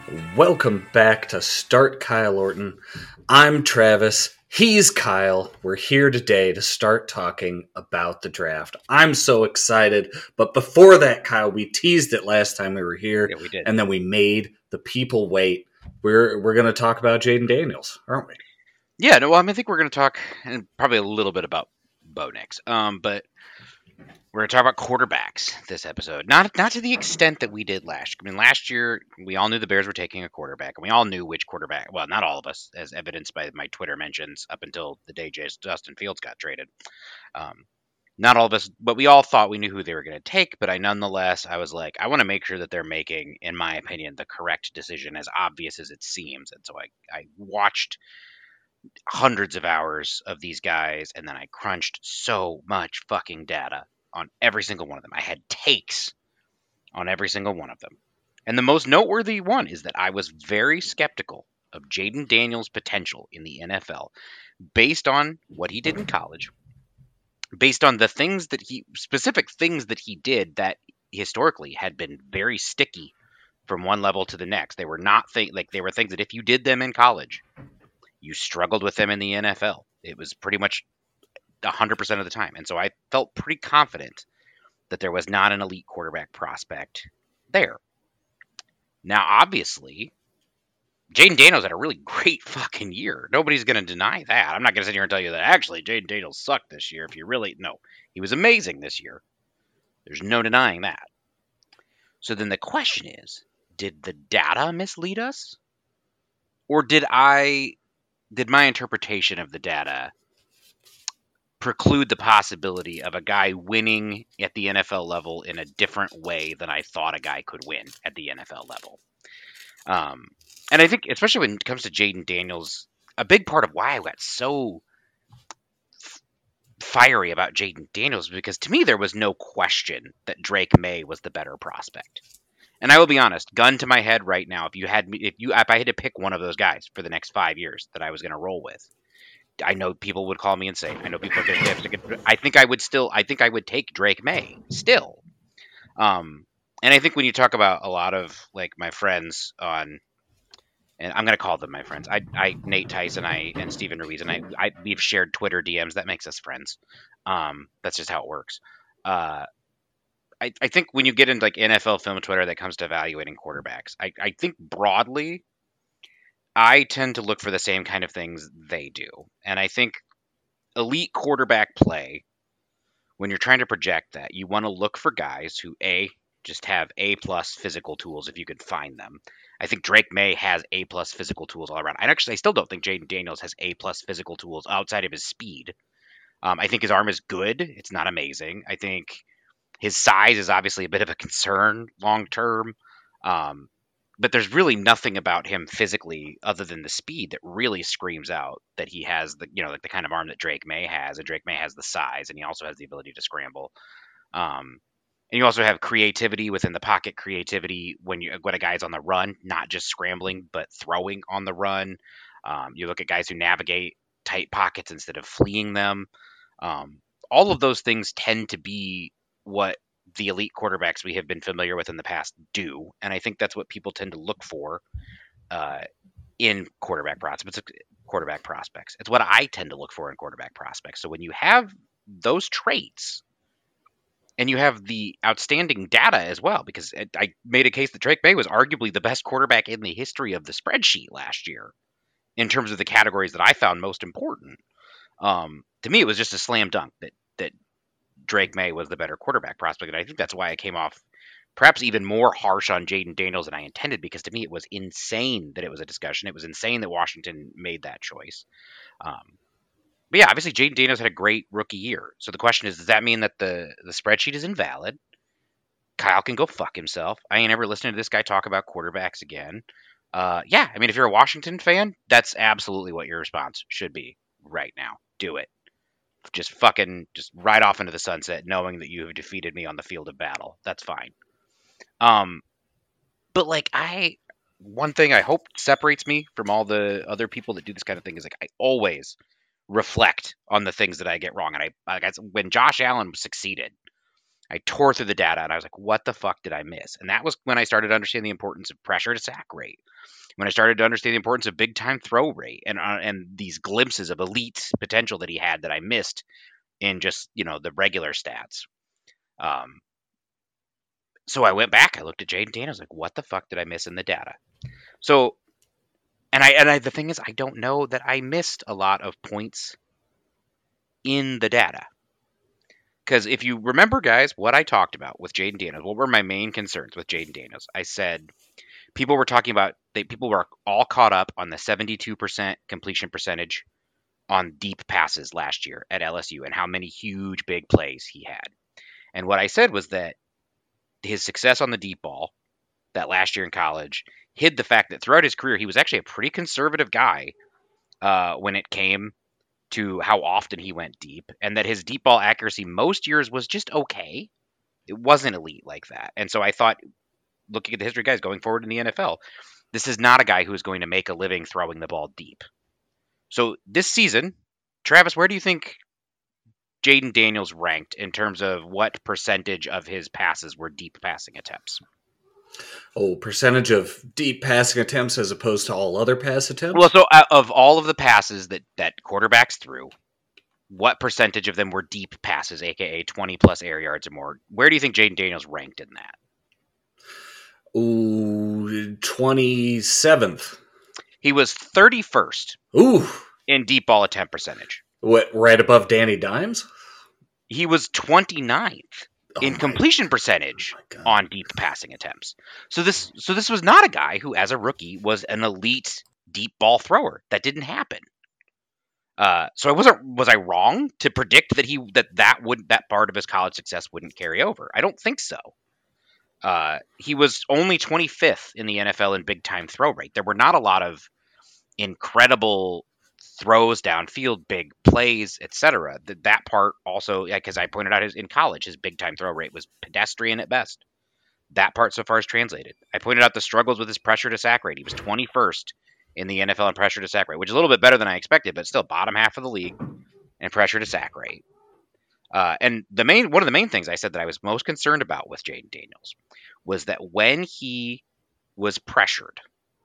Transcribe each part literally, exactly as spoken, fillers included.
Welcome back to Start Kyle Orton. I'm Travis. He's Kyle. We're here today to start talking about the draft. I'm so excited. But before that, Kyle, we teased it last time we were here. Yeah, we did. And then we made the people wait. We're we're going to talk about Jaden Daniels, aren't we? Yeah, no, well, I, mean, I think we're going to talk and probably a little bit about Bo Nix. Um, but we're going to talk about quarterbacks this episode. Not not to the extent that we did last. I mean, last year we all knew the Bears were taking a quarterback, and we all knew which quarterback. Well, not all of us, as evidenced by my Twitter mentions up until the day Justin Fields got traded. Um, not all of us, but we all thought we knew who they were going to take. But I nonetheless, I was like, I want to make sure that they're making, in my opinion, the correct decision, as obvious as it seems. And so I, I watched hundreds of hours of these guys, and then I crunched so much fucking data on every single one of them. I had takes on every single one of them. And the most noteworthy one is that I was very skeptical of Jaden Daniels' potential in the N F L based on what he did in college, based on the things that he, specific things that he did that historically had been very sticky from one level to the next. They were not th- like they were things that if you did them in college, you struggled with them in the N F L. It was pretty much one hundred percent of the time. And so I felt pretty confident that there was not an elite quarterback prospect there. Now, obviously, Jaden Daniels had a really great fucking year. Nobody's going to deny that. I'm not going to sit here and tell you that actually Jaden Daniels sucked this year. If you really, no, he was amazing this year. There's no denying that. So then the question is, did the data mislead us? Or did I, did my interpretation of the data preclude the possibility of a guy winning at the N F L level in a different way than I thought a guy could win at the N F L level? Um, and I think, especially when it comes to Jaden Daniels, a big part of why I got so f- fiery about Jaden Daniels was because to me there was no question that Drake May was the better prospect. And I will be honest, gun to my head right now, if you had me, if you, if I had to pick one of those guys for the next five years that I was going to roll with, I know people would call me insane. I know people are going to. I think I would still. I think I would take Drake May still. Um, and I think when you talk about a lot of like my friends on, and I'm going to call them my friends. I, I, Nate Tice and I and Stephen Ruiz and I, I, we've shared Twitter D Ms. That makes us friends. Um, that's just how it works. Uh, I, I think when you get into like N F L film Twitter that comes to evaluating quarterbacks, I, I think broadly, I tend to look for the same kind of things they do. And I think elite quarterback play, when you're trying to project that, you want to look for guys who, A, just have A plus physical tools if you could find them. I think Drake May has A plus physical tools all around. I actually I still don't think Jaden Daniels has A plus physical tools outside of his speed. Um, I think his arm is good. It's not amazing. I think his size is obviously a bit of a concern long term. Um, but there's really nothing about him physically other than the speed that really screams out that he has the, you know, like the kind of arm that Drake May has, and Drake May has the size, and he also has the ability to scramble. Um, and you also have creativity within the pocket, creativity when you when a guy's on the run, not just scrambling, but throwing on the run. Um, you look at guys who navigate tight pockets instead of fleeing them. Um, all of those things tend to be what the elite quarterbacks we have been familiar with in the past do, and I think that's what people tend to look for uh, in quarterback prospects. Quarterback prospects. It's what I tend to look for in quarterback prospects. So when you have those traits, and you have the outstanding data as well, because I made a case that Drake May was arguably the best quarterback in the history of the spreadsheet last year in terms of the categories that I found most important. Um, to me, it was just a slam dunk that that Drake May was the better quarterback prospect, and I think that's why I came off perhaps even more harsh on Jaden Daniels than I intended, because to me it was insane that it was a discussion. It was insane that Washington made that choice. Um, but yeah, obviously Jaden Daniels had a great rookie year. So the question is, does that mean that the, the spreadsheet is invalid? Kyle can go fuck himself. I ain't ever listening to this guy talk about quarterbacks again. Uh, yeah, I mean, if you're a Washington fan, that's absolutely what your response should be right now. Do it. Just fucking just ride off into the sunset knowing that you have defeated me on the field of battle. That's fine. Um, but like I, one thing I hope separates me from all the other people that do this kind of thing is like I always reflect on the things that I get wrong. And I, like I when Josh Allen succeeded, I tore through the data and I was like, what the fuck did I miss? And that was when I started to understand the importance of pressure to sack rate. When I started to understand the importance of big time throw rate and uh, and these glimpses of elite potential that he had that I missed in just, you know, the regular stats. Um, so I went back, I looked at Jayden Daniels, like, what the fuck did I miss in the data? So, and I and I the thing is, I don't know that I missed a lot of points in the data. Because if you remember, guys, what I talked about with Jayden Daniels, what were my main concerns with Jayden Daniels? I said people were talking about, they, people were all caught up on the seventy-two percent completion percentage on deep passes last year at L S U and how many huge big plays he had. And what I said was that his success on the deep ball that last year in college hid the fact that throughout his career, he was actually a pretty conservative guy uh, when it came to how often he went deep, and that his deep ball accuracy most years was just okay. It wasn't elite like that. And so I thought, looking at the history of guys going forward in the N F L, this is not a guy who is going to make a living throwing the ball deep. So this season, Travis, where do you think Jayden Daniels ranked in terms of what percentage of his passes were deep passing attempts? Oh, percentage of deep passing attempts as opposed to all other pass attempts? Well, so uh, of all of the passes that, that quarterbacks threw, what percentage of them were deep passes, aka twenty plus air yards or more? Where do you think Jayden Daniels ranked in that? Ooh, twenty-seventh. He was thirty-first Ooh. in deep ball attempt percentage. What, right above Danny Dimes? He was twenty-ninth Oh in my- completion percentage oh my God. on deep passing attempts. So this so this was not a guy who, as a rookie, was an elite deep ball thrower. That didn't happen. Uh, so I wasn't was I wrong to predict that he that that would that part of his college success wouldn't carry over? I don't think so. Uh, he was only twenty-fifth in the N F L in big time throw rate. There were not a lot of incredible throws downfield, big plays, et cetera. That that part also, because I pointed out, his in college, his big time throw rate was pedestrian at best. That part so far is translated. I pointed out the struggles with his pressure to sack rate. He was twenty-first in the N F L in pressure to sack rate, which is a little bit better than I expected, but still bottom half of the league in pressure to sack rate. Uh, and the main one of the main things I said that I was most concerned about with Jayden Daniels was that when he was pressured,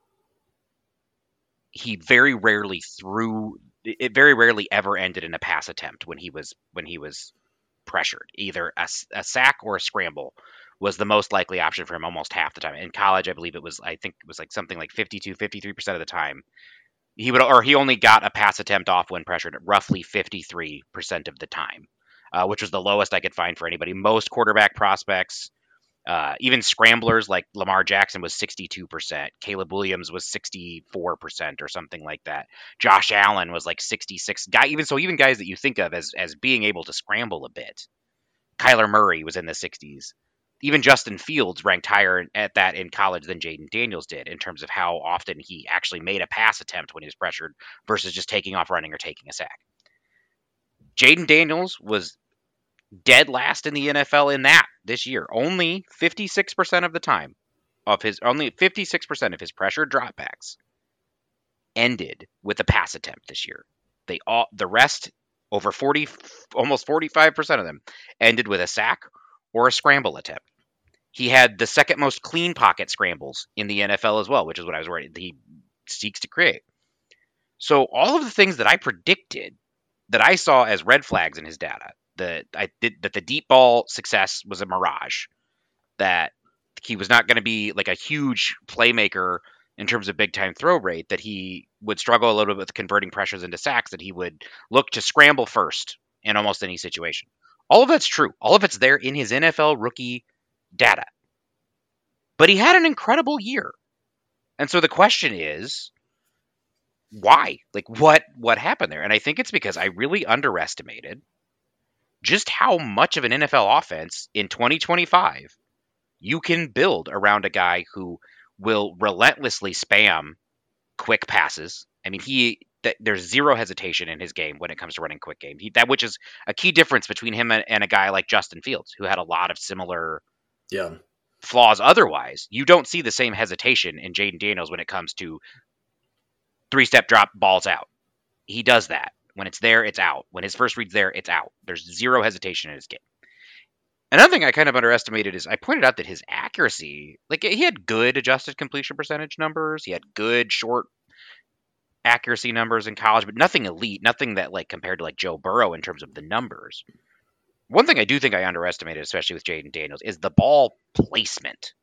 he very rarely threw. It very rarely ever ended in a pass attempt when he was when he was pressured. Either a, a sack or a scramble was the most likely option for him almost half the time. In college, I believe it was, I think it was like something like fifty-two, fifty-three percent of the time. He would, or he only got a pass attempt off when pressured roughly fifty-three percent of the time, uh, which was the lowest I could find for anybody. Most quarterback prospects, uh, even scramblers like Lamar Jackson was sixty-two percent. Caleb Williams was sixty-four percent or something like that. Josh Allen was like sixty-six. Guy, even so, even guys that you think of as, as being able to scramble a bit. Kyler Murray was in the sixties. Even Justin Fields ranked higher at that in college than Jayden Daniels did in terms of how often he actually made a pass attempt when he was pressured versus just taking off running or taking a sack. Jayden Daniels was dead last in the N F L in that this year. Only fifty-six percent of the time of his only fifty-six percent of his pressure dropbacks ended with a pass attempt this year. They all the rest over forty almost forty-five percent of them ended with a sack or a scramble attempt. He had the second most clean pocket scrambles in the N F L as well, which is what I was worried he seeks to create. So all of the things that I predicted that I saw as red flags in his data, that I did that the deep ball success was a mirage, that he was not going to be like a huge playmaker in terms of big time throw rate, that he would struggle a little bit with converting pressures into sacks, that he would look to scramble first in almost any situation. All of that's true. All of it's there in his N F L rookie data. But he had an incredible year. And so the question is, why? Like, what what happened there? And I think it's because I really underestimated just how much of an N F L offense in twenty twenty-five you can build around a guy who will relentlessly spam quick passes. I mean, he th- there's zero hesitation in his game when it comes to running quick game. He, that which is a key difference between him and, and a guy like Justin Fields, who had a lot of similar yeah. flaws otherwise. You don't see the same hesitation in Jayden Daniels when it comes to three-step drop, balls out. He does that. When it's there, it's out. When his first read's there, it's out. There's zero hesitation in his game. Another thing I kind of underestimated is I pointed out that his accuracy, like he had good adjusted completion percentage numbers, he had good short accuracy numbers in college, but nothing elite, nothing that like compared to like Joe Burrow in terms of the numbers. One thing I do think I underestimated, especially with Jayden Daniels, is the ball placement.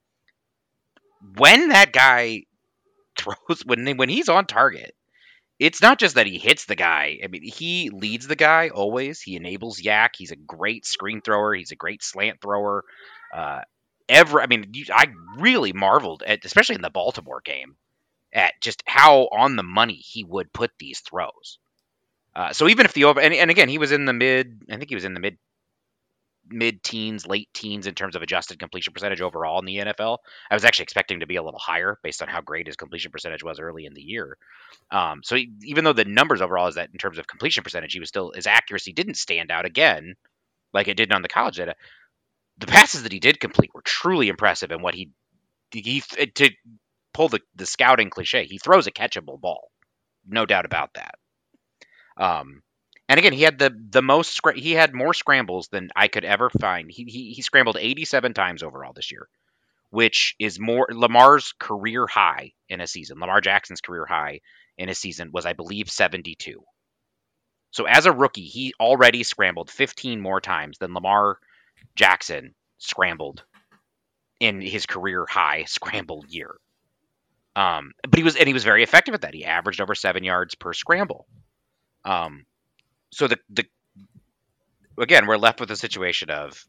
When that guy throws, when they, when he's on target, it's not just that he hits the guy. I mean, he leads the guy always. He enables Yak. He's a great screen thrower. He's a great slant thrower. Uh, ever, I mean, you, I really marveled at, especially in the Baltimore game, at just how on the money he would put these throws. Uh, so even if the over, and, and again, he was in the mid, I think he was in the mid, mid teens, late teens in terms of adjusted completion percentage overall in the N F L. I was actually expecting to be a little higher based on how great his completion percentage was early in the year. Um, so he, even though the numbers overall is that in terms of completion percentage, he was still, his accuracy didn't stand out again like it did on the college data. The passes that he did complete were truly impressive, and what he he to pull the, the scouting cliche, he throws a catchable ball, no doubt about that. Um, and again, he had the the most he had more scrambles than I could ever find. He he, he scrambled eighty-seven times overall this year, which is more Lamar's career high in a season. Lamar Jackson's career high in a season was, I believe, seventy-two. So as a rookie, he already scrambled fifteen more times than Lamar Jackson scrambled in his career high scramble year. Um, but he was and he was very effective at that. He averaged over seven yards per scramble. Um, so the the again, we're left with a situation of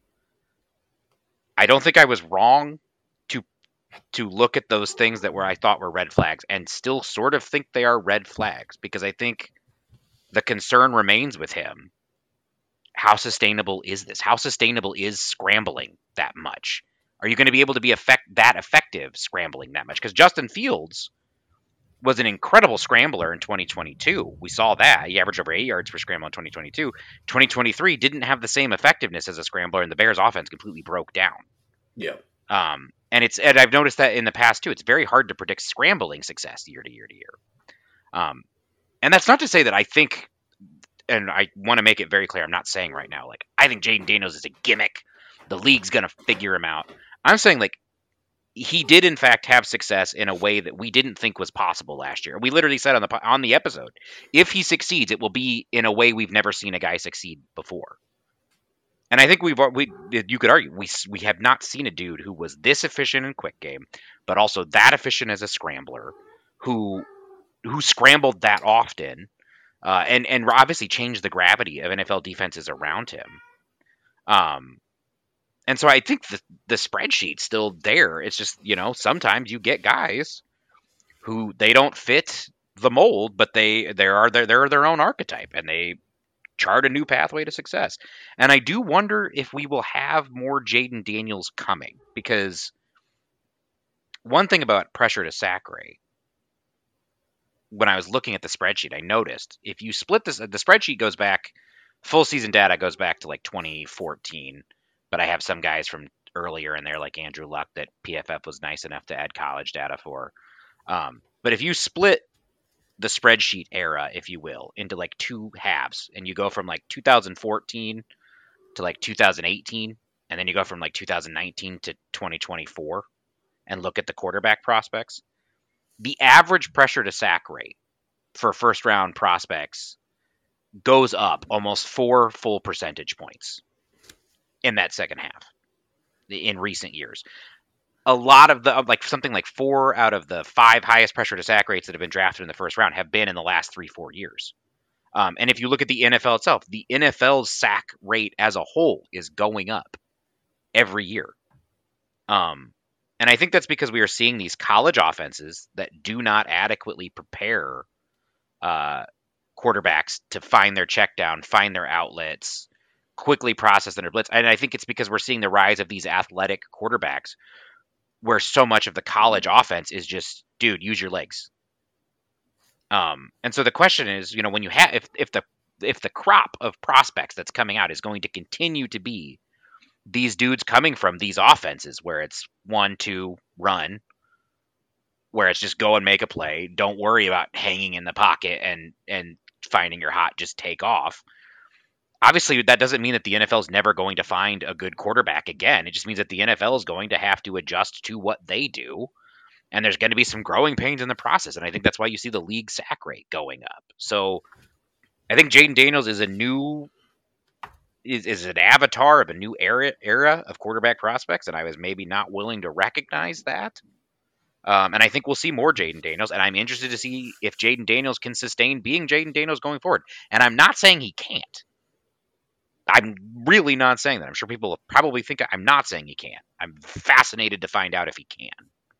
I don't think I was wrong to to look at those things that were I thought were red flags and still sort of think they are red flags, because I think the concern remains with him. How sustainable is this? How sustainable is scrambling that much? Are you going to be able to be effect that effective scrambling that much? Because Justin Fields was an incredible scrambler in twenty twenty-two. We saw that. He averaged over eight yards per scramble in twenty twenty-two. twenty twenty-three didn't have the same effectiveness as a scrambler, and the Bears' offense completely broke down. Yeah. Um, and it's and I've noticed that in the past too. It's very hard to predict scrambling success year to year to year. Um, and that's not to say that I think, and I want to make it very clear, I'm not saying right now, like, I think Jayden Daniels is a gimmick. The league's going to figure him out. I'm saying, like, he did in fact have success in a way that we didn't think was possible last year. We literally said on the on the episode, if he succeeds, it will be in a way we've never seen a guy succeed before. And I think we've we you could argue we we have not seen a dude who was this efficient in quick game, but also that efficient as a scrambler, who who scrambled that often, uh, and and obviously changed the gravity of N F L defenses around him. Um. And so I think the, the spreadsheet's still there. It's just, you know, sometimes you get guys who they don't fit the mold, but they they are they're, they're their own archetype, and they chart a new pathway to success. And I do wonder if we will have more Jayden Daniels coming, because one thing about pressure to sack rate, when I was looking at the spreadsheet, I noticed if you split this, the spreadsheet goes back, full season data goes back to like twenty fourteen. But I have some guys from earlier in there, like Andrew Luck, that P F F was nice enough to add college data for. Um, but if you split the spreadsheet era, if you will, into like two halves, and you go from like two thousand fourteen to like two thousand eighteen, and then you go from like two thousand nineteen to twenty twenty-four, and look at the quarterback prospects, the average pressure to sack rate for first round prospects goes up almost four full percentage points in that second half in recent years. A lot of the, like something like four out of the five highest pressure to sack rates that have been drafted in the first round have been in the last three, four years. Um, and if you look at the N F L itself, the N F L's sack rate as a whole is going up every year. Um, and I think that's because we are seeing these college offenses that do not adequately prepare uh, quarterbacks to find their check down, find their outlets, quickly process their blitz. And I think it's because we're seeing the rise of these athletic quarterbacks, where so much of the college offense is just, dude, use your legs. Um, and so the question is, you know, when you have, if, if the, if the crop of prospects that's coming out is going to continue to be these dudes coming from these offenses where it's one, two, run, where it's just go and make a play, don't worry about hanging in the pocket and, and finding your hot, just take off. obviously, that doesn't mean that the N F L is never going to find a good quarterback again. It just means that the N F L is going to have to adjust to what they do. And there's going to be some growing pains in the process. And I think that's why you see the league sack rate going up. So I think Jaden Daniels is a new, is, is an avatar of a new era, era of quarterback prospects. And I was maybe not willing to recognize that. Um, and I think we'll see more Jaden Daniels. And I'm interested to see if Jaden Daniels can sustain being Jaden Daniels going forward. And I'm not saying he can't. I'm really not saying that. I'm sure people probably think I'm not saying he can't. I'm fascinated to find out if he can.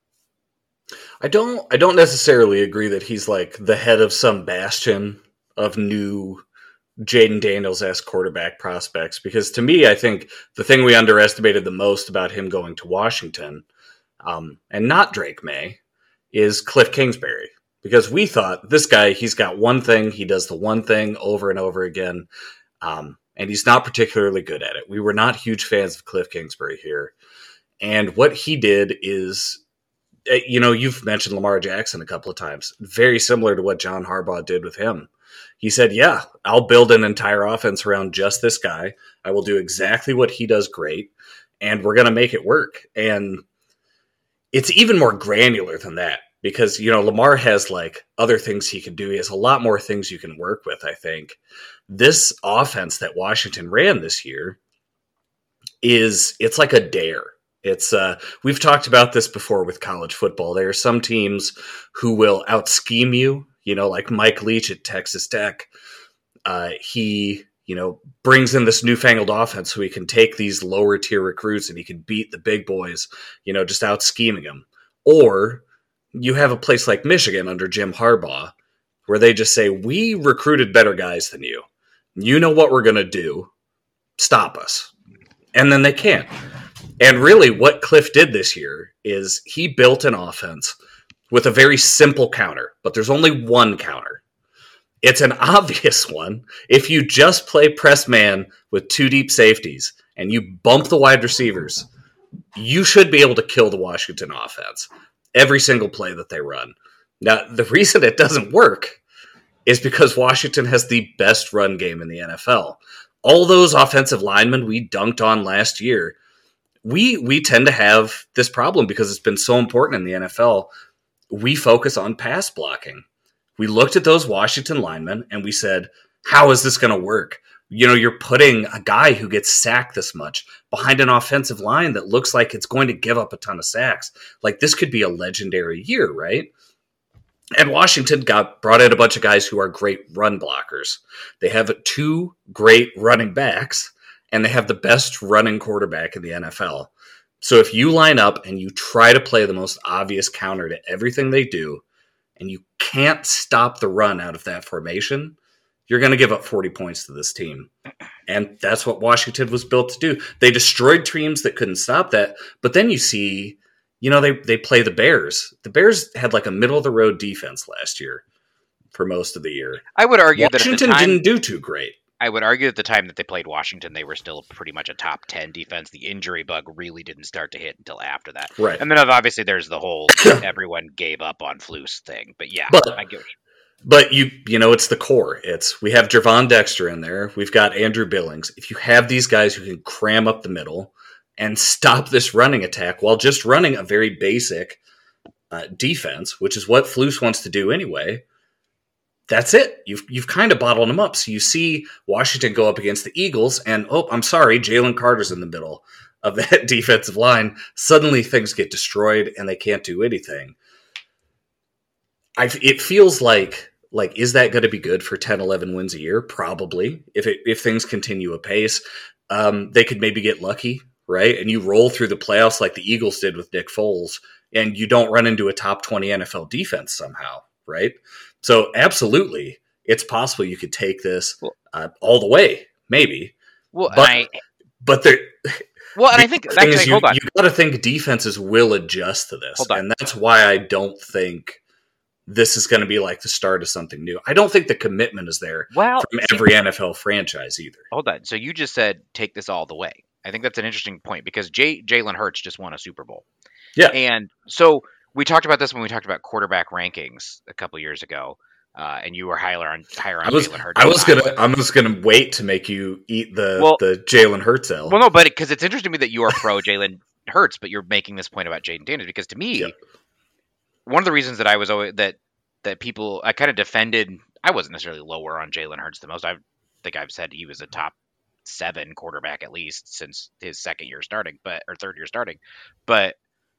I don't I don't necessarily agree that he's like the head of some bastion of new Jaden Daniels-esque quarterback prospects, because to me, I think the thing we underestimated the most about him going to Washington, um, and not Drake May, is Cliff Kingsbury. Because we thought, this guy, he's got one thing, he does the one thing over and over again, um, and he's not particularly good at it. We were not huge fans of Cliff Kingsbury here. And what he did is, you know, you've mentioned Lamar Jackson a couple of times. Very similar to what John Harbaugh did with him. He said, yeah, I'll build an entire offense around just this guy. I will do exactly what he does great, and we're going to make it work. And it's even more granular than that because, you know, Lamar has like other things he can do. He has a lot more things you can work with, I think. This offense that Washington ran this year is, it's like a dare. It's uh, we've talked about this before with college football. There are some teams who will out-scheme you, you know, like Mike Leach at Texas Tech. Uh, he, you know, brings in this newfangled offense so he can take these lower-tier recruits and he can beat the big boys, you know, just out-scheming them. Or you have a place like Michigan under Jim Harbaugh where they just say, we recruited better guys than you. You know what we're going to do. Stop us. And then they can't. And really what Cliff did this year is he built an offense with a very simple counter, but there's only one counter. It's an obvious one. If you just play press man with two deep safeties and you bump the wide receivers, you should be able to kill the Washington offense every single play that they run. Now, the reason it doesn't work is because Washington has the best run game in the N F L. All those offensive linemen we dunked on last year, We we tend to have this problem because it's been so important in the N F L. We focus on pass blocking. We looked at those Washington linemen and we said, how is this going to work? You know, you're putting a guy who gets sacked this much behind an offensive line that looks like it's going to give up a ton of sacks. Like, this could be a legendary year, right? And Washington got brought in a bunch of guys who are great run blockers. They have two great running backs, and they have the best running quarterback in the N F L. So if you line up and you try to play the most obvious counter to everything they do, and you can't stop the run out of that formation, you're going to give up forty points to this team. And that's what Washington was built to do. They destroyed teams that couldn't stop that. But then you see, you know, they, they play the Bears. The Bears had like a middle-of-the-road defense last year for most of the year. I would argue Washington that at the time, didn't do too great. I would argue at the time that they played Washington, they were still pretty much a top ten defense. The injury bug really didn't start to hit until after that. Right. And then obviously there's the whole everyone gave up on Flus thing. But yeah, But- I get what you But you you know, it's the core. It's we have Javon Dexter in there. We've got Andrew Billings. If you have these guys who can cram up the middle and stop this running attack while just running a very basic uh, defense, which is what Flus wants to do anyway, that's it. You've you've kind of bottled them up. So you see Washington go up against the Eagles, and oh, I'm sorry, Jalen Carter's in the middle of that defensive line. Suddenly things get destroyed, and they can't do anything. I it feels like. Like, is that going to be good for ten, eleven wins a year? Probably. If it, if things continue apace, um, they could maybe get lucky, right? And you roll through the playoffs like the Eagles did with Nick Foles, and you don't run into a top twenty N F L defense somehow, right? So, absolutely, it's possible you could take this uh, all the way, maybe. Well, but, I, but there. well, and I think the thing actually, is you, hold on. you got to think defenses will adjust to this, Hold on. and that's why I don't think this is going to be like the start of something new. I don't think the commitment is there Well, from see, every N F L franchise either. hold on. So you just said take this all the way. I think that's an interesting point because Jay, Jalen Hurts just won a Super Bowl. Yeah. And so we talked about this when we talked about quarterback rankings a couple years ago. Uh, and you were higher on higher on I was Jalen Hurts. I was than gonna I was gonna wait to make you eat the Well- the Jalen Hurts L. Well, no, but because it's interesting to me that you are pro Jalen Hurts, but you're making this point about Jaden Daniels because to me, Yep. one of the reasons that I was always that that people I kind of defended. I wasn't necessarily lower on Jalen Hurts the most. I think I've said he was a top seven quarterback at least since his second year starting, but or third year starting. But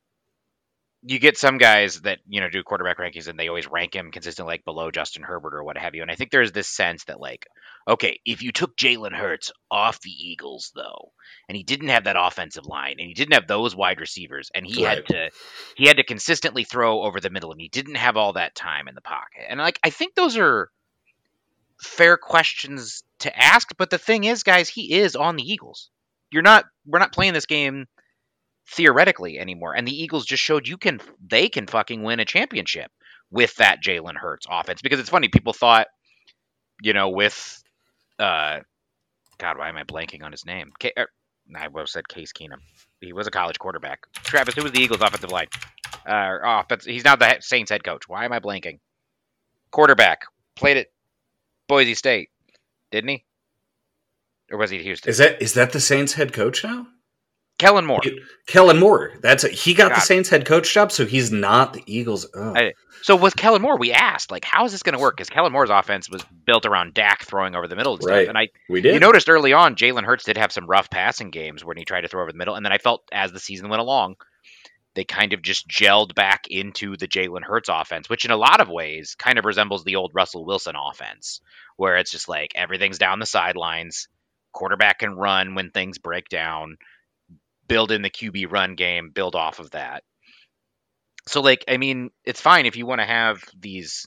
you get some guys that you know do quarterback rankings and they always rank him consistently like below Justin Herbert or what have you. And I think there's this sense that like, okay, if you took Jalen Hurts off the Eagles though, and he didn't have that offensive line and he didn't have those wide receivers, and he Right. had to he had to consistently throw over the middle, and he didn't have all that time in the pocket. And like I think those are fair questions to ask. But the thing is, guys, he is on the Eagles. You're not. We're not playing this game theoretically anymore, and the Eagles just showed you can they can fucking win a championship with that Jalen Hurts offense. Because it's funny, people thought, you know, with uh, God, why am I blanking on his name? K- er, I would have said Case Keenum. He was a college quarterback. Travis, who was the Eagles' offensive line? Uh, offense. He's now the Saints head coach. Why am I blanking? Quarterback played at Boise State, didn't he? Or was he at Houston? Is that is that the Saints head coach now? Kellen Moore. He- Kellen Moore. That's a, he got Got the it. Saints head coach job, so he's not the Eagles. Oh. I- So with Kellen Moore, we asked, like, how is this going to work? Because Kellen Moore's offense was built around Dak throwing over the middle and stuff. Right. And I, we did. you noticed early on, Jalen Hurts did have some rough passing games when he tried to throw over the middle. And then I felt as the season went along, they kind of just gelled back into the Jalen Hurts offense, which in a lot of ways kind of resembles the old Russell Wilson offense, where it's just like everything's down the sidelines, quarterback can run when things break down, build in the Q B run game, build off of that. So, like, I mean, it's fine if you want to have these,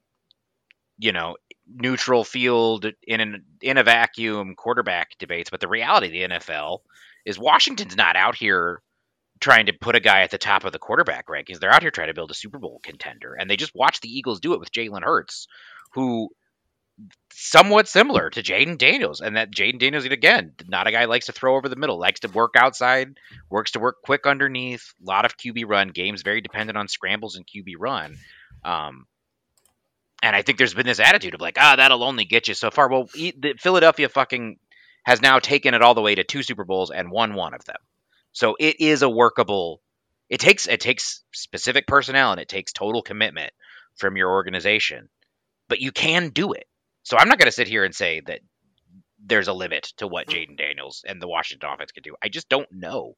you know, neutral field in an in a vacuum quarterback debates, but the reality of the N F L is Washington's not out here trying to put a guy at the top of the quarterback rankings. They're out here trying to build a Super Bowl contender, and they just watched the Eagles do it with Jalen Hurts, who somewhat similar to Jaden Daniels, and that Jaden Daniels, again, not a guy who likes to throw over the middle, likes to work outside, works to work quick underneath, a lot of Q B run, games very dependent on scrambles and Q B run. Um, and I think there's been this attitude of like, ah, that'll only get you so far. Well, the Philadelphia fucking has now taken it all the way to two Super Bowls and won one of them. So it is a workable. It takes it takes specific personnel and it takes total commitment from your organization, but you can do it. So I'm not going to sit here and say that there's a limit to what Jaden Daniels and the Washington offense can do. I just don't know.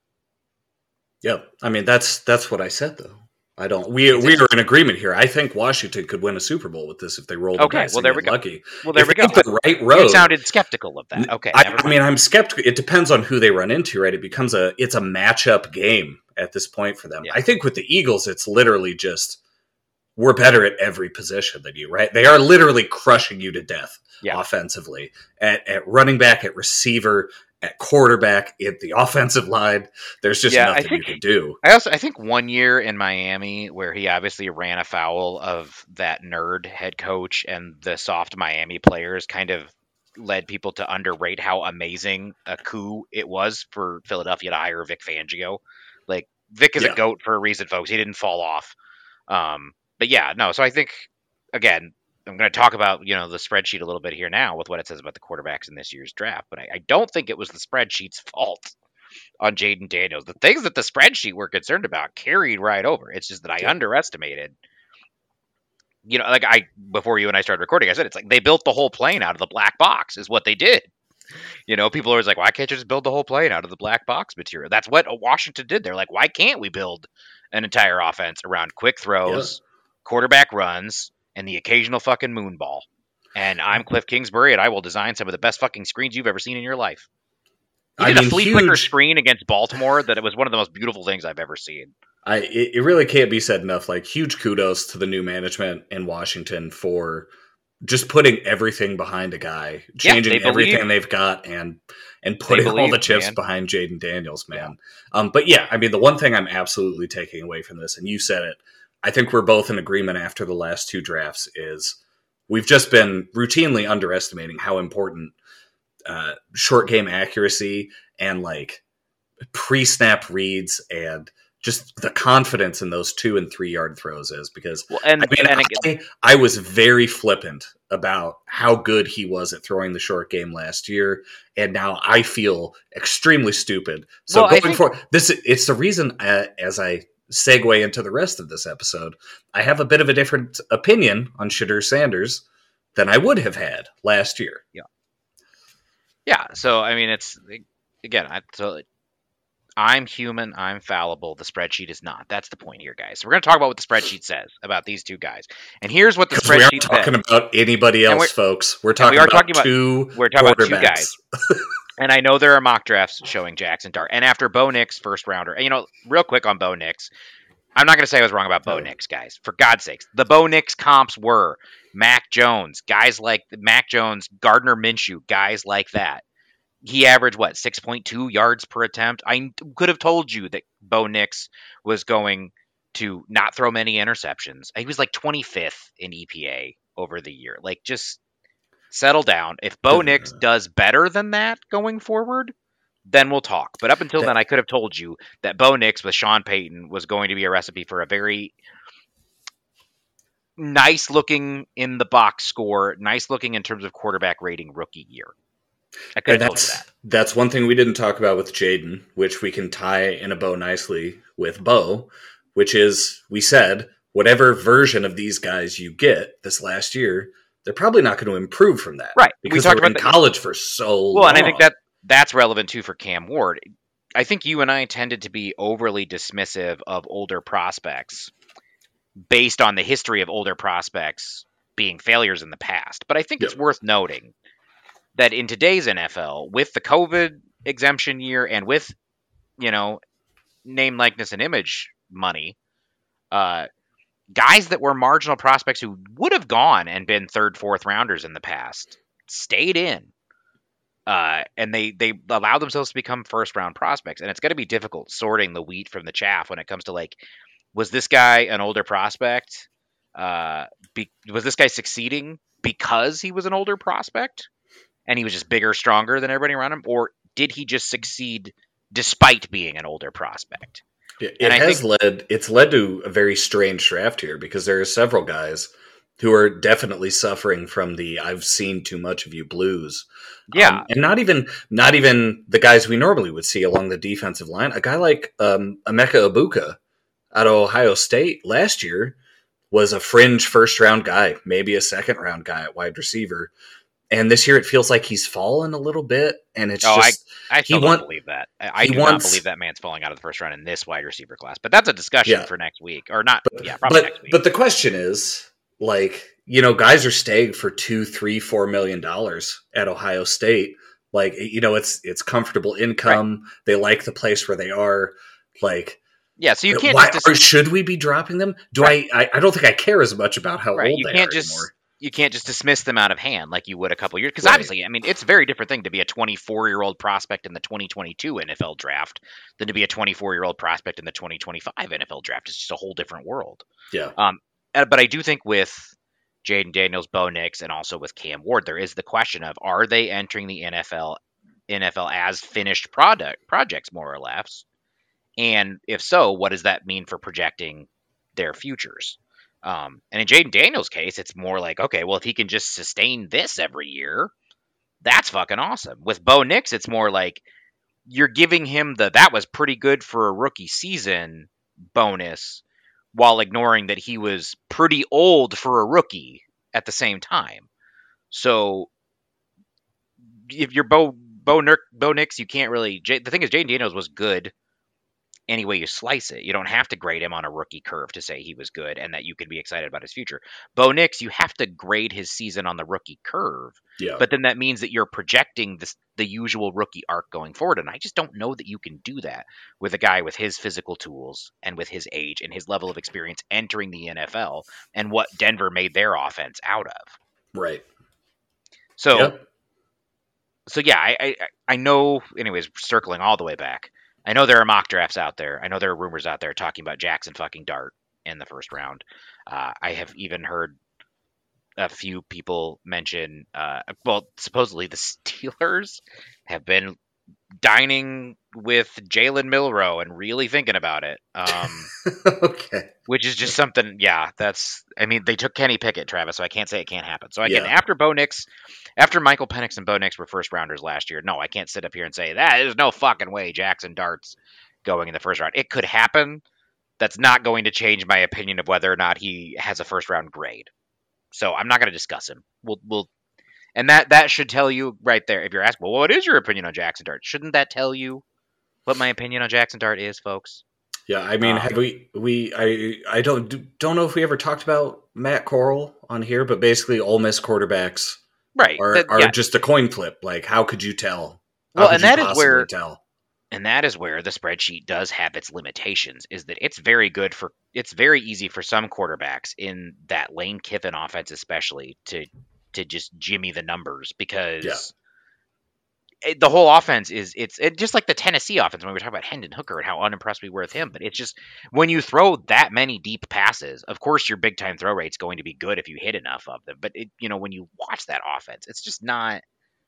Yeah, I mean that's that's what I said though. I don't. We we are in agreement here. I think Washington could win a Super Bowl with this if they roll the Okay, dice well, and there get we go. lucky. Well, there if we they go. hit the right road. You sounded skeptical of that. Okay, I, never I mind. mean, I'm skeptical. It depends on who they run into, right? It becomes a it's a matchup game at this point for them. Yeah. I think with the Eagles, it's literally just we're better at every position than you, right? They are literally crushing you to death Yeah. offensively at, at running back, at receiver, at quarterback, at the offensive line. There's just Yeah, I nothing think- you can do. I also I think one year in Miami where he obviously ran afoul of that nerd head coach and the soft Miami players kind of led people to underrate how amazing a coup it was for Philadelphia to hire Vic Fangio. Like Vic is Yeah. a goat for a reason, folks. He didn't fall off. Um, but yeah, no. So I think again, I'm going to talk about you know the spreadsheet a little bit here now with what it says about the quarterbacks in this year's draft. But I, I don't think it was the spreadsheet's fault on Jaden Daniels. The things that the spreadsheet were concerned about carried right over. It's just that I Yeah. underestimated. You know, like I before you and I started recording, I said it's like they built the whole plane out of the black box. Is what they did. You know, people are always like, why can't you just build the whole plane out of the black box material? That's what Washington did. They're like, why can't we build an entire offense around quick throws, quarterback runs, and the occasional fucking moon ball? And I'm Cliff Kingsbury, and I will design some of the best fucking screens you've ever seen in your life. He I did mean, a flea flicker huge- screen against Baltimore that it was one of the most beautiful things I've ever seen. I it, it really can't be said enough. Like huge kudos to the new management in Washington for just putting everything behind a guy, changing they believe- everything they've got, and and putting all believe, the chips man. behind Jaden Daniels, man. Um, but yeah, I mean, the one thing I'm absolutely taking away from this, and you said it, I think we're both in agreement after the last two drafts, is we've just been routinely underestimating how important uh, short game accuracy and like pre-snap reads and just the confidence in those two and three yard throws is because well, and, I mean, and again, I, I was very flippant about how good he was at throwing the short game last year, and now I feel extremely stupid. So well, going think, forward, this it's the reason uh, as I segue into the rest of this episode, I have a bit of a different opinion on Shedeur Sanders than I would have had last year. Yeah, yeah. So I mean, it's again, I so. I'm human. I'm fallible. The spreadsheet is not. That's the point here, guys. So we're going to talk about what the spreadsheet says about these two guys. And here's what the spreadsheet we aren't says. talking about anybody else, folks. We're talking, we are about, talking about two We're talking about two quarterbacks. guys. And I know there are mock drafts showing Jackson Dart. And after Bo Nix, first rounder, and you know, real quick on Bo Nix, I'm not going to say I was wrong about Bo Oh. Nix, guys. For God's sakes. The Bo Nix comps were Mac Jones, guys like Mac Jones, Gardner Minshew, guys like that. He averaged, what, six point two yards per attempt? I could have told you that Bo Nix was going to not throw many interceptions. He was like twenty-fifth in E P A over the year. Like, just settle down. If Bo Nix does better than that going forward, then we'll talk. But up until then, I could have told you that Bo Nix with Sean Payton was going to be a recipe for a very nice looking in the box score, nice looking in terms of quarterback rating rookie year. I could have told you that. That's one thing we didn't talk about with Jaden, which we can tie in a bow nicely with Bo, which is, we said, whatever version of these guys you get this last year, they're probably not going to improve from that. Right. Because we talked they were about in that. college for so well, long. Well, and I think that that's relevant, too, for Cam Ward. I think you and I tended to be overly dismissive of older prospects based on the history of older prospects being failures in the past. But I think Yep. it's worth noting that in today's N F L, with the COVID exemption year and with, you know, name, likeness, and image money, uh, guys that were marginal prospects who would have gone and been third, fourth rounders in the past stayed in. Uh, and they, they allow themselves to become first round prospects. And it's going to be difficult sorting the wheat from the chaff when it comes to, like, was this guy an older prospect? Uh, be, was this guy succeeding because he was an older prospect and he was just bigger, stronger than everybody around him? Or did he just succeed despite being an older prospect? It, And it I has think- led, it's led to a very strange draft here because there are several guys who are definitely suffering from the I've seen too much of you blues. Yeah. Um, and not even not even the guys we normally would see along the defensive line. A guy like um, Emeka Ibuka out of Ohio State last year was a fringe first round guy, maybe a second round guy at wide receiver. And this year it feels like he's fallen a little bit. And it's Oh, just I still he don't want- believe that. I, I he do wants- not believe that man's falling out of the first round in this wide receiver class. But that's a discussion Yeah. for next week. Or not, yeah, probably but next week. but the question is, like, you know, guys are staying for two, three, four million dollars at Ohio State. Like, you know, it's it's comfortable income. They like the place where they are. Like, yeah, so you can't why, just... or should we be dropping them? Do Right. I, I? I don't think I care as much about how Right, old you they can't are just anymore. you can't just dismiss them out of hand like you would a couple years because Right. obviously, I mean, it's a very different thing to be a twenty-four-year-old prospect in the twenty twenty-two N F L draft than to be a twenty-four-year-old prospect in the twenty twenty-five N F L draft. It's just a whole different world. Yeah. Um, uh, but I do think with Jaden Daniels, Bo Nix, and also with Cam Ward, there is the question of are they entering the N F L N F L as finished product projects more or less, and if so, what does that mean for projecting their futures? Um, and in Jaden Daniels' case, it's more like, okay, well, if he can just sustain this every year, that's fucking awesome. With Bo Nix, it's more like you're giving him the that was pretty good for a rookie season bonus while ignoring that he was pretty old for a rookie at the same time. So if you're Bo Bo, Nix, Bo Nix, you can't really. J, the thing is, Jaden Daniels was good any way you slice it. You don't have to grade him on a rookie curve to say he was good and that you can be excited about his future. Bo Nix, you have to grade his season on the rookie curve. Yeah. But then that means that you're projecting this, the usual rookie arc going forward. And I just don't know that you can do that with a guy with his physical tools and with his age and his level of experience entering the N F L and what Denver made their offense out of. Right. So, Yep. so yeah, I, I, I know, anyways, circling all the way back, I know there are mock drafts out there. I know there are rumors out there talking about Jackson fucking Dart in the first round. Uh, I have even heard a few people mention, uh, well, supposedly the Steelers have been dining with Jalen Milroe and really thinking about it. Um, okay. Which is just something, yeah, that's, I mean, they took Kenny Pickett, Travis, so I can't say it can't happen. So again, Yeah. after Bo Nix, after Michael Penix and Bo Nix were first rounders last year, no, I can't sit up here and say that there's no fucking way Jackson Dart's going in the first round. It could happen. That's not going to change my opinion of whether or not he has a first round grade. So I'm not going to discuss him. We'll, we'll, and that, that should tell you right there. If you're asking, well, what is your opinion on Jackson Dart? Shouldn't that tell you what my opinion on Jackson Dart is, folks? Yeah, I mean, um, have we we I I don't don't know if we ever talked about Matt Corral on here, but basically, Ole Miss quarterbacks right are that, are yeah. just a coin flip. Like, how could you tell? How well, and that is where tell? and that is where the spreadsheet does have its limitations. Is that it's very good for it's very easy for some quarterbacks in that Lane Kiffin offense, especially to to just jimmy the numbers because. Yeah. The whole offense is it's it, just like the Tennessee offense when we were talking about Hendon Hooker and how unimpressed we were with him. But it's just when you throw that many deep passes, of course your big time throw rate's going to be good if you hit enough of them. But it, you know when you watch that offense, it's just not.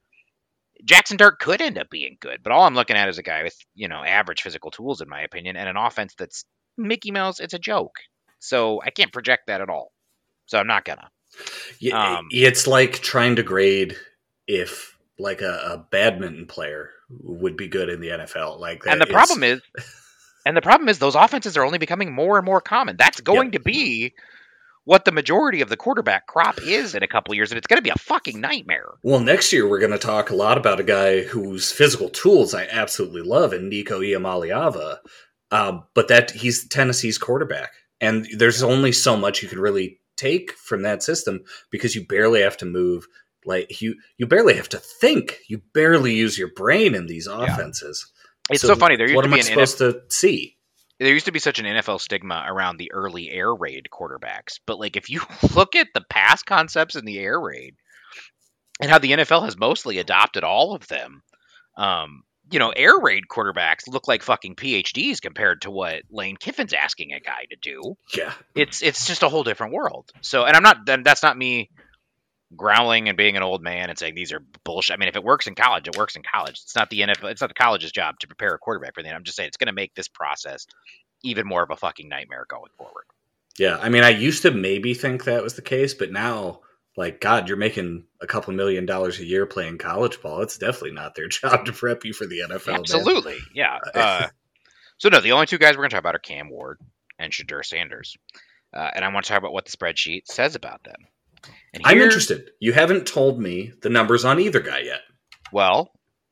Jackson Dart could end up being good, but all I'm looking at is a guy with you know average physical tools in my opinion, and an offense that's Mickey Mouse. It's a joke, so I can't project that at all. So I'm not gonna. Yeah, um, it's like trying to grade if. Like a, a badminton player would be good in the N F L. Like, that and the problem is, and the problem is, those offenses are only becoming more and more common. That's going yep. to be what the majority of the quarterback crop is in a couple of years, and it's going to be a fucking nightmare. Well, next year we're going to talk a lot about a guy whose physical tools I absolutely love, in Nico Iamaleava. Um, but that he's Tennessee's quarterback, and there's only so much you can really take from that system because you barely have to move. Like you, you barely have to think. You barely use your brain in these offenses. Yeah. It's so, so funny. There used what to am be I an supposed N F L, to see? There used to be such an N F L stigma around the early air raid quarterbacks. But like, if you look at the pass concepts in the air raid and how the N F L has mostly adopted all of them, um, you know, air raid quarterbacks look like fucking P H Ds compared to what Lane Kiffin's asking a guy to do. Yeah, it's it's just a whole different world. So, and I'm not. That's not me. Growling and being an old man and saying these are bullshit. I mean, if it works in college, it works in college. It's not the N F L. It's not the college's job to prepare a quarterback for that. I'm just saying it's going to make this process even more of a fucking nightmare going forward. Yeah, I mean, I used to maybe think that was the case, but now, like, God, you're making a couple million dollars a year playing college ball. It's definitely not their job to prep you for the N F L. Absolutely, man. yeah. Uh, so no, the only two guys we're going to talk about are Cam Ward and Shedeur Sanders, uh, and I want to talk about what the spreadsheet says about them. And I'm interested. You haven't told me the numbers on either guy yet. Well,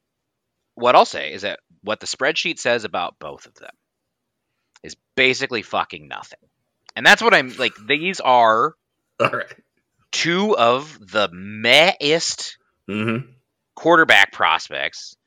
what I'll say is that what the spreadsheet says about both of them is basically fucking nothing. And that's what I'm like. These are all right. two of the mehest mm-hmm. quarterback prospects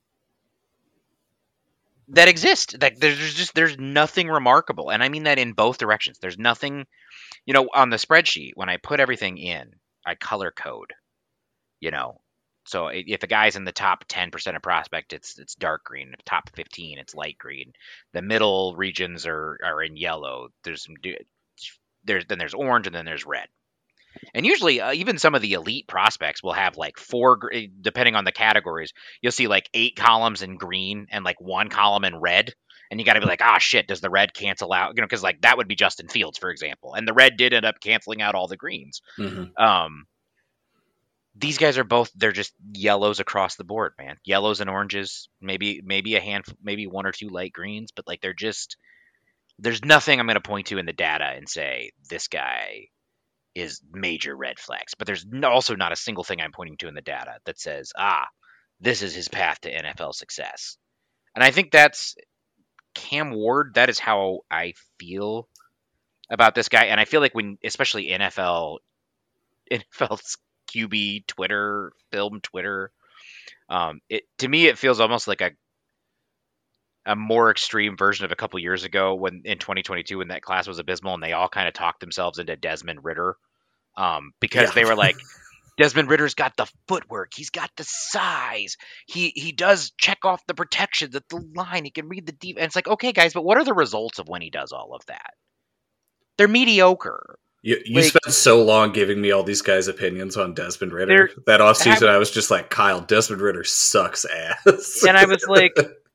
that exist. That there's just there's nothing remarkable, and I mean that in both directions. There's nothing. You know, on the spreadsheet, when I put everything in, I color code, you know. So if a guy's in the top ten percent of prospect, it's it's dark green. If top fifteen, it's light green. The middle regions are, are in yellow. There's some there's then there's orange and then there's red. And usually uh, even some of the elite prospects will have like four, depending on the categories, you'll see like eight columns in green and like one column in red. And you got to be like, ah, oh, shit, does the red cancel out? You know, because like that would be Justin Fields, for example. And the red did end up canceling out all the greens. Mm-hmm. Um, these guys are both, they're just yellows across the board, man. Yellows and oranges, maybe maybe a handful, maybe one or two light greens. But like they're just, there's nothing I'm going to point to in the data and say, this guy is major red flags. But there's also not a single thing I'm pointing to in the data that says, ah, this is his path to N F L success. And I think that's, Cam Ward, that is how I feel about this guy. And I feel like when, especially N F L, N F L's Q B Twitter, film Twitter, um, it to me, it feels almost like a a more extreme version of a couple years ago when in twenty twenty-two when that class was abysmal and they all kind of talked themselves into Desmond Ridder um, because yeah. they were like, Desmond Ritter's got the footwork. He's got the size. He he does check off the protections at the line. He can read the deep. And it's like, okay, guys, but what are the results of when he does all of that? They're mediocre. You, you like, spent so long giving me all these guys' opinions on Desmond Ridder. That offseason, I was just like, Kyle, Desmond Ridder sucks ass. And I was like,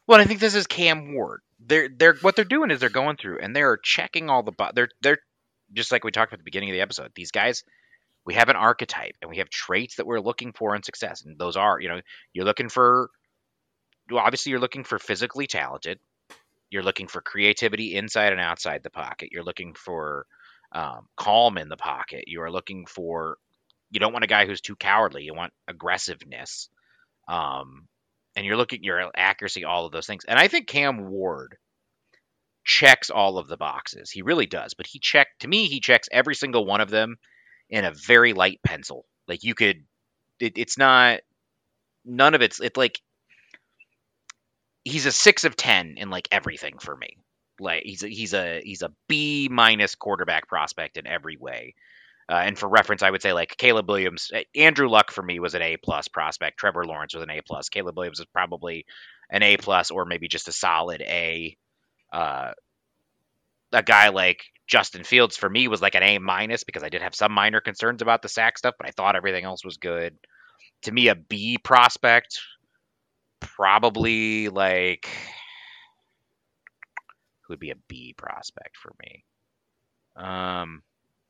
Well, I think this is Cam Ward. They're they're what they're doing is they're going through and they're checking all the bo- they're they're just like we talked about at the beginning of the episode. These guys, we have an archetype and we have traits that we're looking for in success, and those are, you know, you're looking for, well, obviously you're looking for physically talented. You're looking for creativity inside and outside the pocket. You're looking for um, calm in the pocket. You are looking for, you don't want a guy who's too cowardly. You want aggressiveness. Um, and you're looking your accuracy, all of those things. And I think Cam Ward checks all of the boxes. He really does. But he checked, to me, he checks every single one of them in a very light pencil. Like you could, it, it's not, none of it's, it's like, he's a six of ten in like everything for me. Like he's a, he's a he's a B minus quarterback prospect in every way. Uh, and for reference, I would say like Caleb Williams, Andrew Luck for me was an A plus prospect. Trevor Lawrence was an A plus. Caleb Williams is probably an A plus or maybe just a solid A. Uh, a guy like Justin Fields for me was like an A minus because I did have some minor concerns about the sack stuff, but I thought everything else was good. To me, a B prospect, probably like. Who would be a B prospect for me? Um,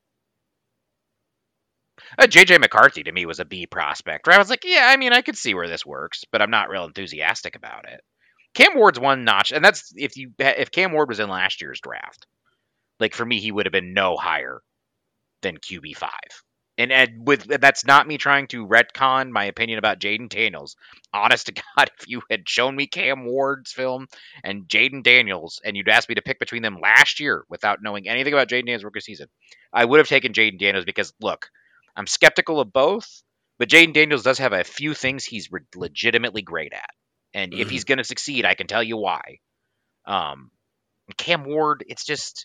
uh, J J McCarthy to me was a B prospect. Where I was like, yeah, I mean, I could see where this works, but I'm not real enthusiastic about it. Cam Ward's one notch, and that's if you if Cam Ward was in last year's draft, like for me, he would have been no higher than Q B five. And, and with that's not me trying to retcon my opinion about Jaden Daniels. Honest to God, if you had shown me Cam Ward's film and Jaden Daniels, and you'd asked me to pick between them last year without knowing anything about Jaden Daniels' rookie season, I would have taken Jaden Daniels because, look, I'm skeptical of both, but Jaden Daniels does have a few things he's re- legitimately great at. And mm-hmm. if he's going to succeed, I can tell you why. Um, Cam Ward, it's just...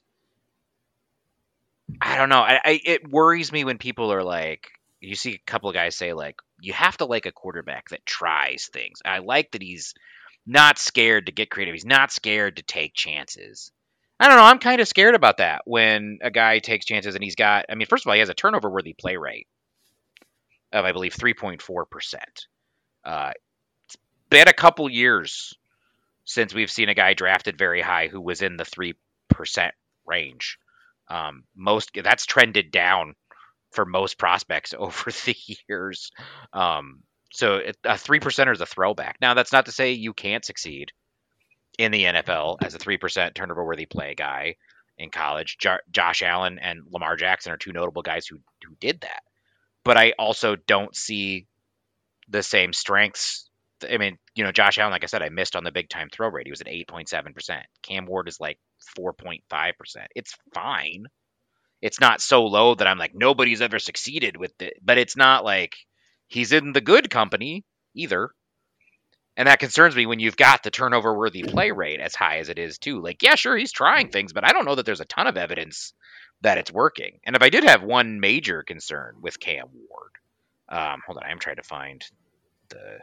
I don't know. I, I it worries me when people are like, you see a couple of guys say like, you have to like a quarterback that tries things. I like that he's not scared to get creative. He's not scared to take chances. I don't know. I'm kind of scared about that when a guy takes chances and he's got, I mean, first of all, he has a turnover worthy play rate of, I believe, three point four percent. Uh, it's been a couple years since we've seen a guy drafted very high who was in the three percent range. Um, most that's trended down for most prospects over the years. Um, so it, a three percenter is a throwback. Now that's not to say you can't succeed in the N F L as a three percent turnover worthy play guy in college. Jo- Josh Allen and Lamar Jackson are two notable guys who who did that. But I also don't see the same strengths. I mean, you know, Josh Allen, like I said, I missed on the big time throw rate. He was at eight point seven percent. Cam Ward is like four point five percent. It's fine. It's not so low that I'm like, nobody's ever succeeded with it. But it's not like he's in the good company either. And that concerns me when you've got the turnover worthy play rate as high as it is too. Like, yeah, sure, he's trying things, but I don't know that there's a ton of evidence that it's working. And if I did have one major concern with Cam Ward, um, hold on, I'm trying to find the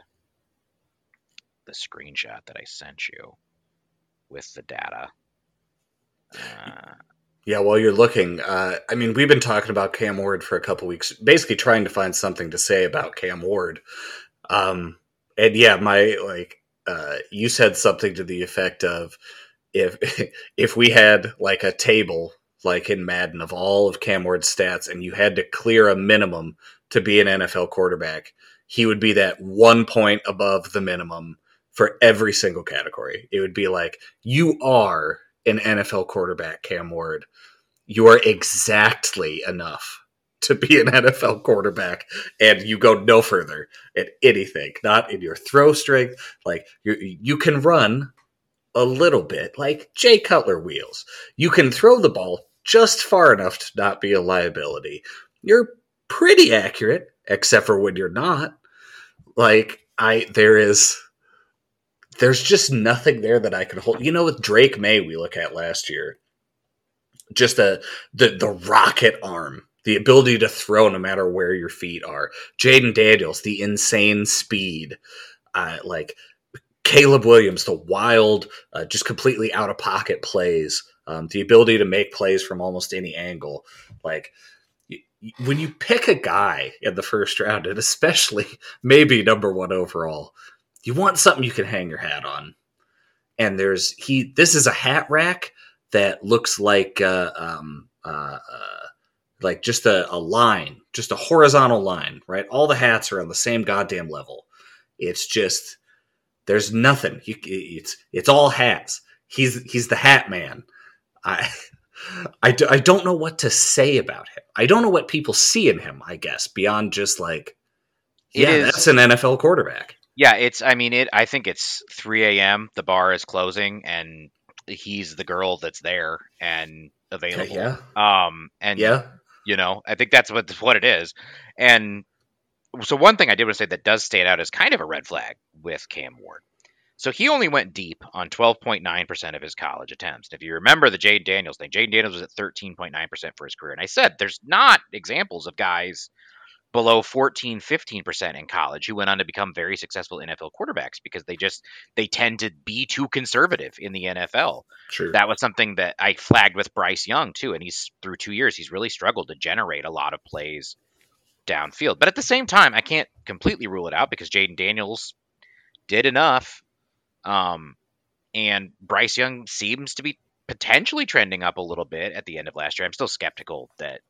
the screenshot that I sent you with the data. Uh, yeah, while you're looking, uh, I mean, we've been talking about Cam Ward for a couple weeks, basically trying to find something to say about Cam Ward. Um, and yeah, my like, uh, you said something to the effect of if if we had like a table like in Madden of all of Cam Ward's stats, and you had to clear a minimum to be an N F L quarterback, he would be that one point above the minimum for every single category. It would be like, you are an N F L quarterback, Cam Ward. You are exactly enough to be an N F L quarterback, and you go no further at anything, not in your throw strength. Like, you you can run a little bit, like Jay Cutler wheels. You can throw the ball just far enough to not be a liability. You're pretty accurate, except for when you're not. Like, I, there is... There's just nothing there that I can hold. You know, with Drake May, we look at last year, just a, the the rocket arm, the ability to throw no matter where your feet are. Jaden Daniels, the insane speed. Uh, like Caleb Williams, the wild, uh, just completely out of pocket plays. Um, the ability to make plays from almost any angle. Like, when you pick a guy in the first round, and especially maybe number one overall, you want something you can hang your hat on. and there's he. This is a hat rack that looks like uh, um, uh, uh, like just a, a line, just a horizontal line, right? All the hats are on the same goddamn level. It's just there's nothing. You, it's it's all hats. He's he's the hat man. I, I, I don't know what to say about him. I don't know what people see in him, I guess, beyond just like, It yeah, is- that's an N F L quarterback. Yeah, it's. I mean, it. I think it's three a.m. The bar is closing, and he's the girl that's there and available. Yeah. Um, and Yeah. you know, I think that's what what it is. And so one thing I did want to say that does stand out as kind of a red flag with Cam Ward. So he only went deep on twelve point nine percent of his college attempts. If you remember the Jaden Daniels thing, Jaden Daniels was at thirteen point nine percent for his career. And I said there's not examples of guys below fourteen, fifteen percent in college who went on to become very successful N F L quarterbacks because they just they tend to be too conservative in the N F L. Sure. That was something that I flagged with Bryce Young too, and he's through two years he's really struggled to generate a lot of plays downfield. But at the same time, I can't completely rule it out because Jaden Daniels did enough, um, and Bryce Young seems to be potentially trending up a little bit at the end of last year. I'm still skeptical that.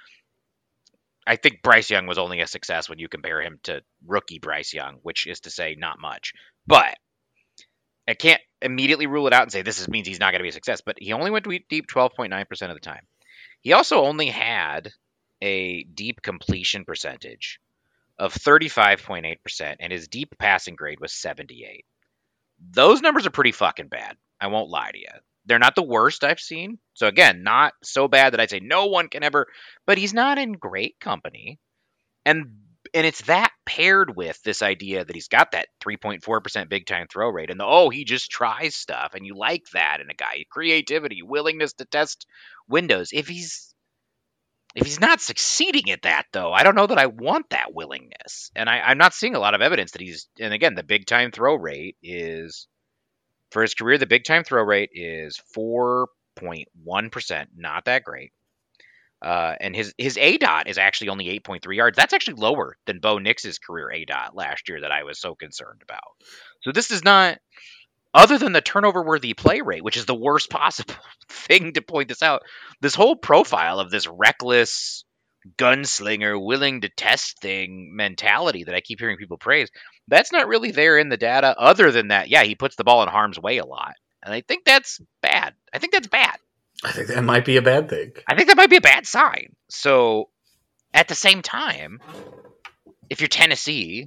I think Bryce Young was only a success when you compare him to rookie Bryce Young, which is to say not much. But I can't immediately rule it out and say this is, means he's not going to be a success. But he only went deep twelve point nine percent of the time. He also only had a deep completion percentage of thirty-five point eight percent, and his deep passing grade was seventy-eight. Those numbers are pretty fucking bad. I won't lie to you. They're not the worst I've seen. So again, not so bad that I'd say no one can ever, but he's not in great company. And and it's that paired with this idea that he's got that three point four percent big time throw rate and the, oh, he just tries stuff. And you like that in a guy, creativity, willingness to test windows. If he's, if he's not succeeding at that though, I don't know that I want that willingness. And I, I'm not seeing a lot of evidence that he's, and again, the big time throw rate is, for his career, the big time throw rate is four point one percent. Not that great. Uh, and his, his A D O T is actually only eight point three yards. That's actually lower than Bo Nix's career A D O T last year that I was so concerned about. So this is not, other than the turnover-worthy play rate, which is the worst possible thing to point this out, this whole profile of this reckless gunslinger, willing to test thing mentality that I keep hearing people praise, that's not really there in the data. Other than that, yeah, he puts the ball in harm's way a lot. And I think that's bad. I think that's bad. I think that might be a bad thing. I think that might be a bad sign. So at the same time, if you're Tennessee,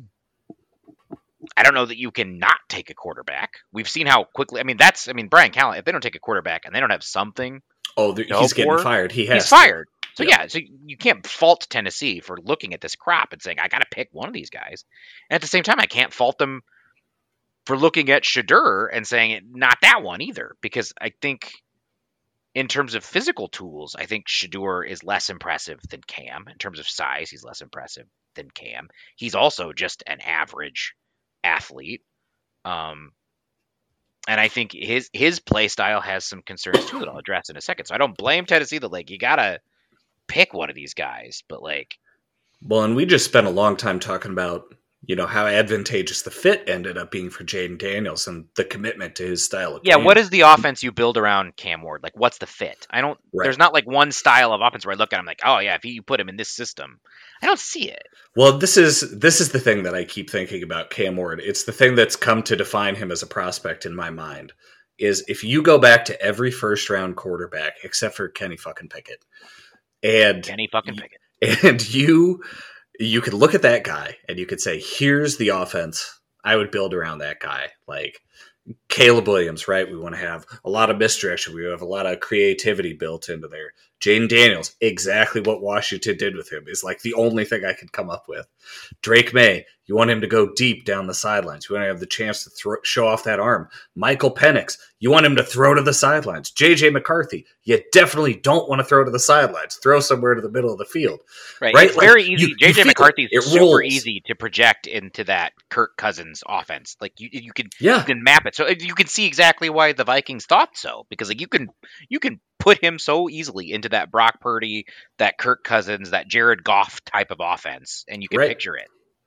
I don't know that you can not take a quarterback. We've seen how quickly, I mean, that's, I mean, Brian Callen, if they don't take a quarterback and they don't have something. Oh, he's getting for, fired. He has He's fired. So yeah. yeah, so you can't fault Tennessee for looking at this crop and saying, I got to pick one of these guys. And at the same time, I can't fault them for looking at Shedeur and saying, not that one either. Because I think in terms of physical tools, I think Shedeur is less impressive than Cam. In terms of size, he's less impressive than Cam. He's also just an average athlete. Um, and I think his his play style has some concerns too that I'll address in a second. So I don't blame Tennessee that, like, you got to pick one of these guys, but like, well, and we just spent a long time talking about, you know, how advantageous the fit ended up being for Jaden Daniels and the commitment to his style of yeah, game. what is the offense you build around Cam Ward? Like, what's the fit? I don't, right. There's not like one style of offense where I look at him like, oh yeah, if you put him in this system, I don't see it. Well, this is, this is the thing that I keep thinking about Cam Ward. It's the thing that's come to define him as a prospect in my mind, is if you go back to every first round quarterback, except for Kenny fucking Pickett, and Kenny fucking Pickett, and you, you could look at that guy and you could say, here's the offense I would build around that guy. Like Caleb Williams, right? We want to have a lot of misdirection. We have a lot of creativity built into there. Jaden Daniels, exactly what Washington did with him is like the only thing I could come up with. Drake May, you want him to go deep down the sidelines. You want to have the chance to throw, show off that arm. Michael Penix, you want him to throw to the sidelines. J J McCarthy, you definitely don't want to throw to the sidelines. Throw somewhere to the middle of the field. Right. right? It's very like, easy. You, J J you McCarthy is super rolls. easy to project into that Kirk Cousins offense. Like you, you can, yeah. you can map it. So you can see exactly why the Vikings thought so, because like you can, you can put him so easily into that Brock Purdy, that Kirk Cousins, that Jared Goff type of offense, and you can right. picture it.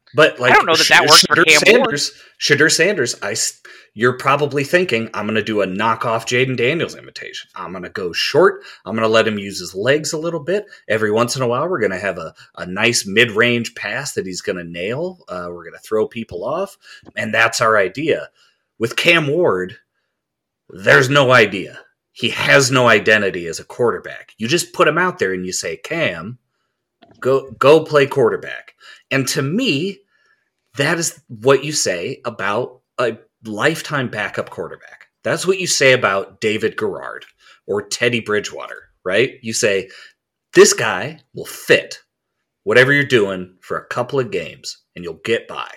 But like, I don't know that that works for Shedeur Cam Sanders, Shedeur Sanders, I, you're probably thinking, I'm going to do a knockoff Jaden Daniels imitation. I'm going to go short. I'm going to let him use his legs a little bit. Every once in a while, we're going to have a, a nice mid-range pass that he's going to nail. Uh, we're going to throw people off. And that's our idea. With Cam Ward, there's no idea. He has no identity as a quarterback. You just put him out there and you say, Cam, go go play quarterback. And to me, that is what you say about a lifetime backup quarterback. That's what you say about David Garrard or Teddy Bridgewater, right? You say, this guy will fit whatever you're doing for a couple of games and you'll get by.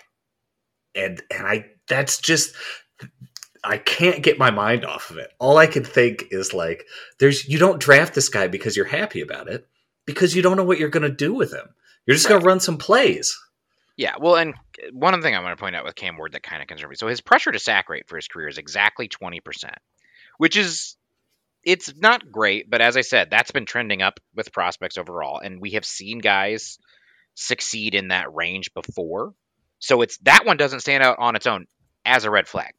And and I that's just I can't get my mind off of it. All I can think is like, there's you don't draft this guy because you're happy about it, because you don't know what you're going to do with him. You're just right. going to run some plays. Yeah, well, and one other thing I want to point out with Cam Ward that kind of concerns me. So his pressure to sack rate for his career is exactly twenty percent, which is, it's not great, but as I said, that's been trending up with prospects overall, and we have seen guys succeed in that range before. So it's that one doesn't stand out on its own as a red flag.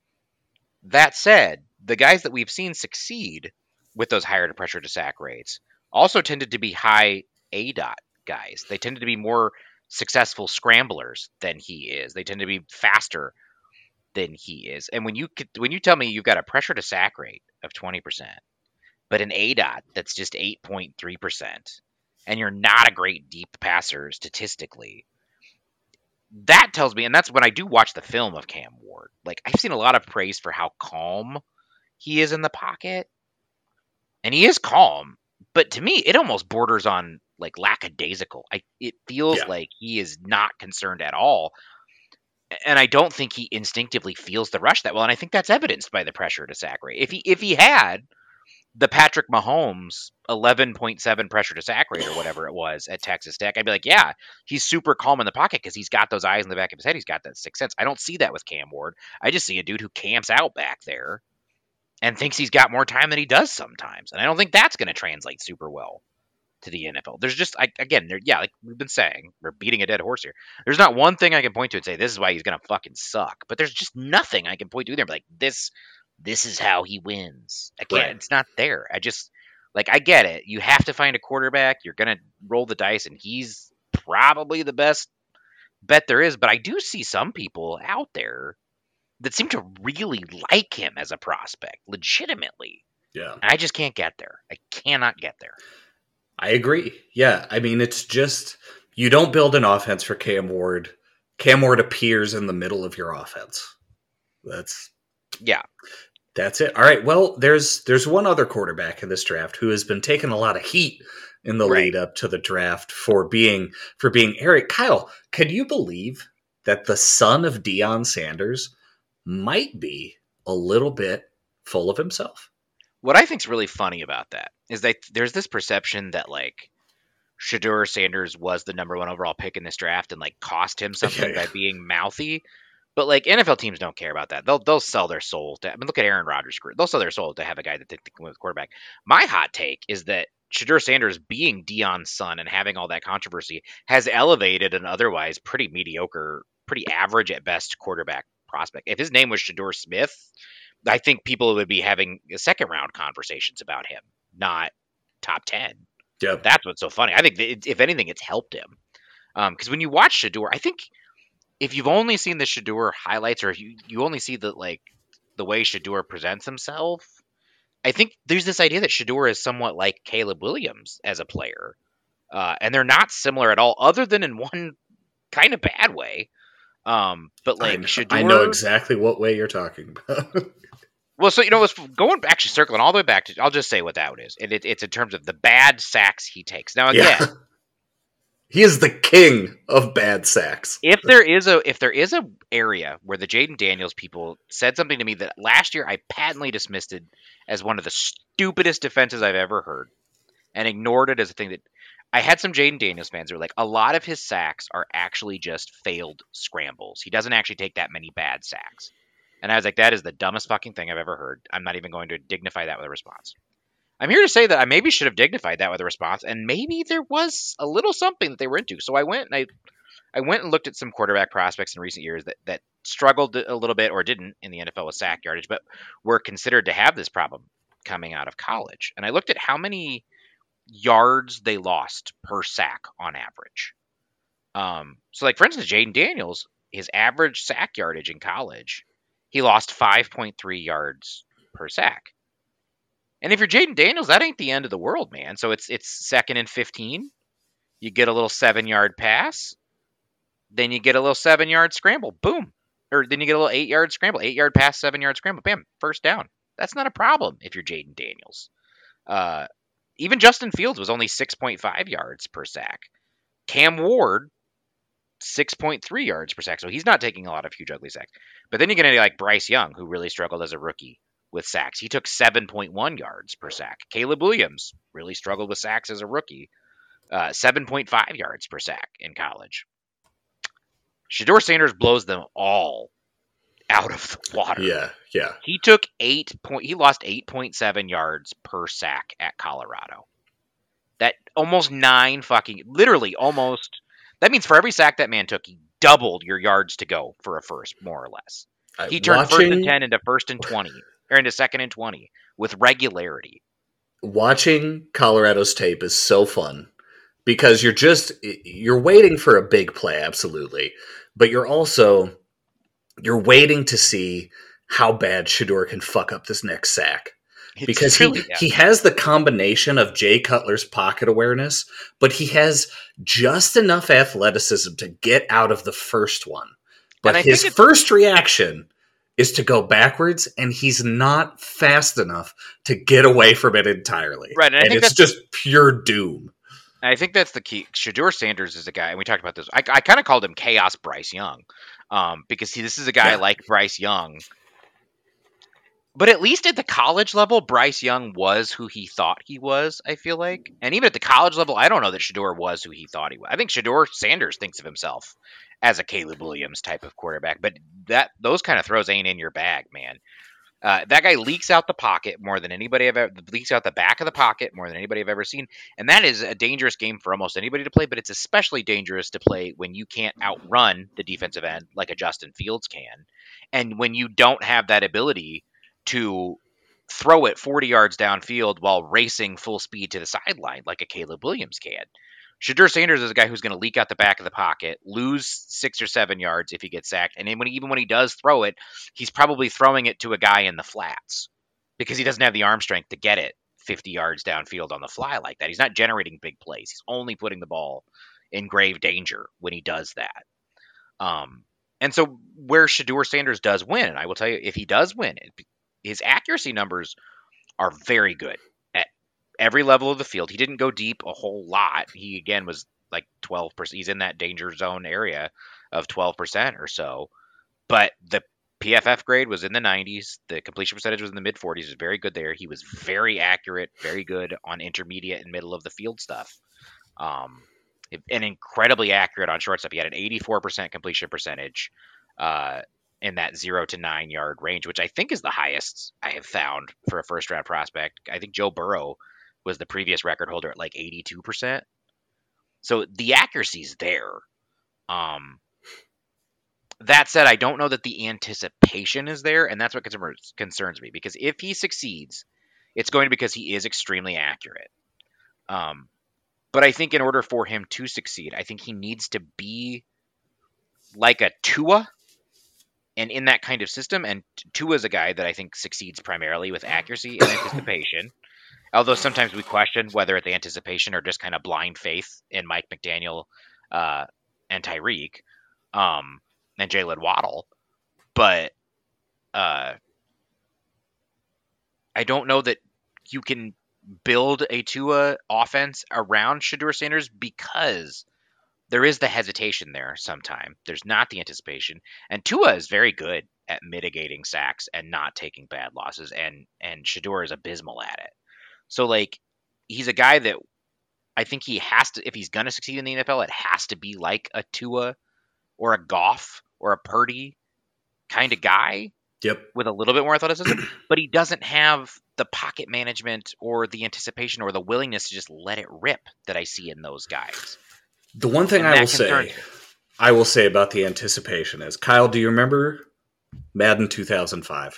That said, the guys that we've seen succeed with those higher pressure to sack rates also tended to be high A DOT guys. They tended to be more successful scramblers than he is. They tend to be faster than he is. And when you when you tell me you've got a pressure to sack rate of twenty percent, but an A DOT that's just eight point three percent, and you're not a great deep passer statistically, that tells me, and that's when I do watch the film of Cam Ward, like I've seen a lot of praise for how calm he is in the pocket. And he is calm, but to me, it almost borders on like lackadaisical. I, it feels yeah. like he is not concerned at all. And I don't think he instinctively feels the rush that well. And I think that's evidenced by the pressure to sack rate. If he, if he had the Patrick Mahomes eleven point seven pressure to sack rate or whatever it was at Texas Tech, I'd be like, yeah, he's super calm in the pocket because he's got those eyes in the back of his head. He's got that sixth sense. I don't see that with Cam Ward. I just see a dude who camps out back there and thinks he's got more time than he does sometimes. And I don't think that's going to translate super well to the N F L. There's just, I, again, there, yeah, like we've been saying, we're beating a dead horse here. There's not one thing I can point to and say, this is why he's going to fucking suck. But there's just nothing I can point to there. Like, this, this is how he wins. I can't, right. It's not there. I just, like, I get it. You have to find a quarterback. You're going to roll the dice, and he's probably the best bet there is. But I do see some people out there that seem to really like him as a prospect, legitimately. Yeah. And I just can't get there. I cannot get there. I agree. Yeah. I mean, it's just, you don't build an offense for Cam Ward. Cam Ward appears in the middle of your offense. That's, yeah. That's it. All right. Well, there's, there's one other quarterback in this draft who has been taking a lot of heat in the right. lead up to the draft for being, for being Eric. Kyle, can you believe that the son of Deion Sanders might be a little bit full of himself? What I think's really funny about that is that there's this perception that like Shedeur Sanders was the number one overall pick in this draft and like cost him something yeah, yeah. by being mouthy. But like N F L teams don't care about that. They'll they'll sell their soul to. I mean, look at Aaron Rodgers' career. They'll sell their soul to have a guy that they think can win with quarterback. My hot take is that Shedeur Sanders being Deion's son and having all that controversy has elevated an otherwise pretty mediocre, pretty average at best quarterback prospect. If his name was Shedeur Smith, I think people would be having second round conversations about him, not top ten. Yeah, that's what's so funny. I think that if anything, it's helped him because um, when you watch Shedeur, I think if you've only seen the Shedeur highlights or if you, you only see the like the way Shedeur presents himself, I think there's this idea that Shedeur is somewhat like Caleb Williams as a player, uh, and they're not similar at all, other than in one kind of bad way. Um, but like I, Shedeur, I know exactly what way you're talking about. Well, so you know, it's going actually circling all the way back to. I'll just say what that is. It, it, it's in terms of the bad sacks he takes. Now again, yeah. he is the king of bad sacks. If there is a if there is a area where the Jaden Daniels people said something to me that last year I patently dismissed it as one of the stupidest defenses I've ever heard, and ignored it as a thing that. I had some Jaden Daniels fans who were like, a lot of his sacks are actually just failed scrambles. He doesn't actually take that many bad sacks. And I was like, that is the dumbest fucking thing I've ever heard. I'm not even going to dignify that with a response. I'm here to say that I maybe should have dignified that with a response, and maybe there was a little something that they were into. So I went and I, I went and looked at some quarterback prospects in recent years that, that struggled a little bit or didn't in the N F L with sack yardage, but were considered to have this problem coming out of college. And I looked at how many yards they lost per sack on average. Um, so, like, for instance, Jaden Daniels, his average sack yardage in college, he lost five point three yards per sack. And if you're Jaden Daniels, that ain't the end of the world, man. So it's it's second and fifteen. You get a little seven-yard pass. Then you get a little seven-yard scramble. Boom. Or then you get a little eight-yard scramble. Eight-yard pass, seven-yard scramble. Bam. First down. That's not a problem if you're Jaden Daniels. Uh, even Justin Fields was only six point five yards per sack. Cam Ward, six point three yards per sack. So he's not taking a lot of huge, ugly sacks. But then you get into like Bryce Young, who really struggled as a rookie with sacks. He took seven point one yards per sack. Caleb Williams really struggled with sacks as a rookie. Uh, seven point five yards per sack in college. Shedeur Sanders blows them all out of the water. Yeah, yeah. He took eight point. He lost eight point seven yards per sack at Colorado. That almost nine fucking, literally almost. That means for every sack that man took, he doubled your yards to go for a first, more or less. He turned watching, first and ten into first and twenty, or into second and twenty with regularity. Watching Colorado's tape is so fun because you're just you're waiting for a big play, absolutely, but you're also you're waiting to see how bad Shedeur can fuck up this next sack. It's because really, he, yeah. he has the combination of Jay Cutler's pocket awareness, but he has just enough athleticism to get out of the first one. But his first reaction is to go backwards, and he's not fast enough to get away from it entirely. Right, and, I and think it's that's, just pure doom. I think that's the key. Shedeur Sanders is a guy, and we talked about this. I, I kind of called him Chaos Bryce Young, um, because he, this is a guy Yeah. like Bryce Young. But at least at the college level, Bryce Young was who he thought he was, I feel like. And even at the college level, I don't know that Shedeur was who he thought he was. I think Shedeur Sanders thinks of himself as a Caleb Williams type of quarterback. But that those kind of throws ain't in your bag, man. Uh, that guy leaks out the pocket more than anybody I've ever leaks out the back of the pocket more than anybody I've ever seen. And that is a dangerous game for almost anybody to play, but it's especially dangerous to play when you can't outrun the defensive end like a Justin Fields can. And when you don't have that ability to throw it forty yards downfield while racing full speed to the sideline like a Caleb Williams can. Shedeur Sanders is a guy who's going to leak out the back of the pocket, lose six or seven yards if he gets sacked, and then when he, even when he does throw it, he's probably throwing it to a guy in the flats because he doesn't have the arm strength to get it fifty yards downfield on the fly like that. He's not generating big plays. He's only putting the ball in grave danger when he does that. Um, and so where Shedeur Sanders does win, and I will tell you, if he does win, his accuracy numbers are very good at every level of the field. He didn't go deep a whole lot. He, again, was like twelve percent. He's in that danger zone area of twelve percent or so. But the P F F grade was in the nineties. The completion percentage was in the mid forties. It was very good there. He was very accurate, very good on intermediate and middle of the field stuff. Um, and incredibly accurate on short stuff. He had an eighty-four percent completion percentage. Uh, in that zero to nine yard range, which I think is the highest I have found for a first round prospect. I think Joe Burrow was the previous record holder at like eighty-two percent. So the accuracy's there. Um, that said, I don't know that the anticipation is there, and that's what concerns, concerns me, because if he succeeds, it's going to be because he is extremely accurate. Um, but I think in order for him to succeed, I think he needs to be like a Tua, and in that kind of system, and Tua is a guy that I think succeeds primarily with accuracy and anticipation. Although sometimes we question whether it's anticipation or just kind of blind faith in Mike McDaniel uh, and Tyreek um, and Jalen Waddle. But uh, I don't know that you can build a Tua offense around Shedeur Sanders because there is the hesitation there sometime. There's not the anticipation. And Tua is very good at mitigating sacks and not taking bad losses, and and Shedeur is abysmal at it. So, like, he's a guy that I think he has to, if he's going to succeed in the N F L, it has to be like a Tua or a Goff or a Purdy kind of guy. Yep. With a little bit more athleticism, but he doesn't have the pocket management or the anticipation or the willingness to just let it rip that I see in those guys. The one thing And I that will say, concerns me. I will say about the anticipation is, Kyle, do you remember Madden two thousand five?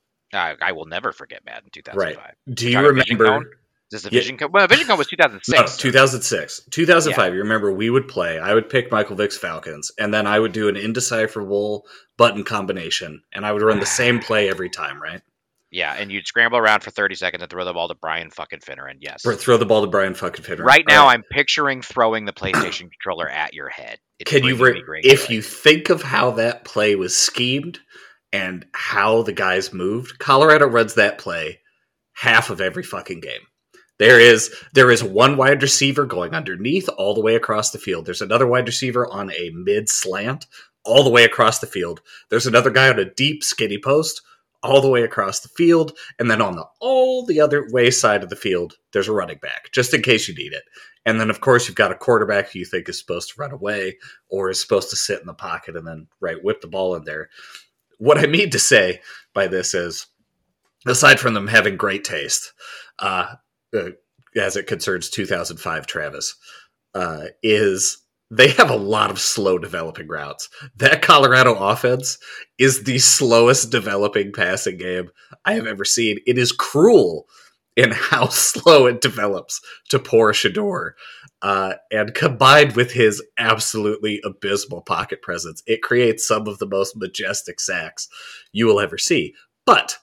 I, I will never forget Madden two thousand five. Right. Do We're you talking Vision Cone? remember? Is this the Yeah. Vision Cone? Well, Vision Cone was two thousand six. No, two thousand six. two thousand five, you remember we would play. I would pick Michael Vick's Falcons, and then I would do an indecipherable button combination, and I would run the same play every time, right? Yeah, and you'd scramble around for thirty seconds and throw the ball to Brian fucking Finneran, yes. Or throw the ball to Brian fucking Finneran. Right now, All right. I'm picturing throwing the PlayStation controller at your head. It's Can you, bringing me re- great if joy. you think of how that play was schemed and how the guys moved, Colorado runs that play half of every fucking game. There is there is one wide receiver going underneath all the way across the field. There's another wide receiver on a mid slant all the way across the field. There's another guy on a deep skinny post all the way across the field. And then on the all the other way side of the field, there's a running back, just in case you need it. And then, of course, you've got a quarterback who you think is supposed to run away or is supposed to sit in the pocket and then, right, whip the ball in there. What I mean to say by this is, aside from them having great taste, uh, uh, as it concerns two thousand five Travis, uh, is they have a lot of slow developing routes. That Colorado offense is the slowest developing passing game I have ever seen. It is cruel in how slow it develops to poor Shedeur. Uh, and combined with his absolutely abysmal pocket presence, it creates some of the most majestic sacks you will ever see. But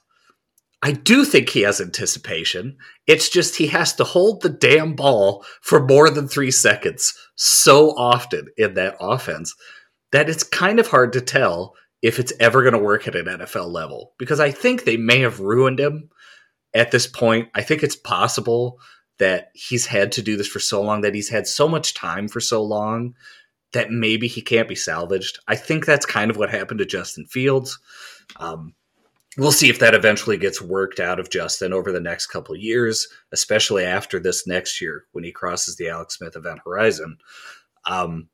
I do think he has anticipation. It's just he has to hold the damn ball for more than three seconds so often in that offense that it's kind of hard to tell if it's ever going to work at an N F L level. Because I think they may have ruined him at this point. I think it's possible that he's had to do this for so long, that he's had so much time for so long, that maybe he can't be salvaged. I think that's kind of what happened to Justin Fields. Um, We'll see if that eventually gets worked out of Justin over the next couple of years, especially after this next year when he crosses the Alex Smith event horizon. Um,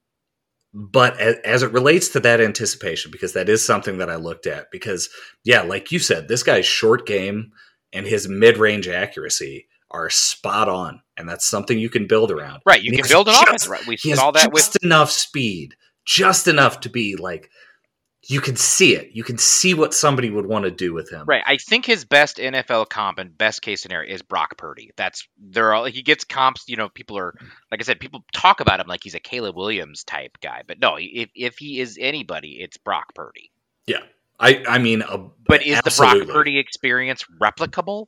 but as, as it relates to that anticipation, because that is something that I looked at, because, yeah, like you said, this guy's short game and his mid-range accuracy are spot on, and that's something you can build around. Right, you and can build an just, offense. Right, we he saw has that just with enough speed, just enough to be like, you can see it. You can see what somebody would want to do with him. Right. I think his best N F L comp and best case scenario is Brock Purdy. That's they're all he gets comps. You know, people are like I said, people talk about him like he's a Caleb Williams type guy, but no, if if he is anybody, it's Brock Purdy. Yeah, I I mean, uh, but is absolutely. the Brock Purdy experience replicable?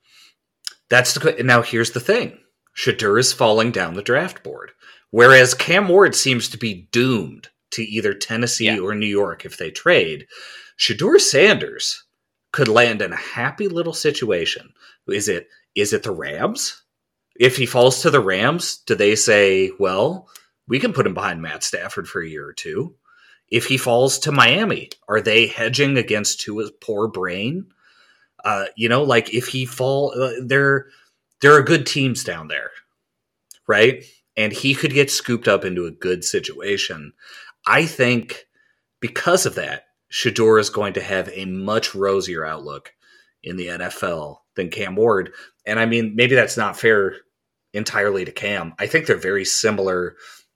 That's the now. Here's the thing: Shedeur is falling down the draft board, whereas Cam Ward seems to be doomed to either Tennessee yeah. or New York if they trade. Shedeur Sanders could land in a happy little situation. Is it is it the Rams? If he falls to the Rams, do they say, well, we can put him behind Matt Stafford for a year or two? If he falls to Miami, are they hedging against Tua's poor brain? Uh, you know, like if he fall, uh, there there are good teams down there, right? And he could get scooped up into a good situation. I think because of that, Shedeur is going to have a much rosier outlook in the N F L than Cam Ward. And I mean, maybe that's not fair entirely to Cam. I think they're very similar,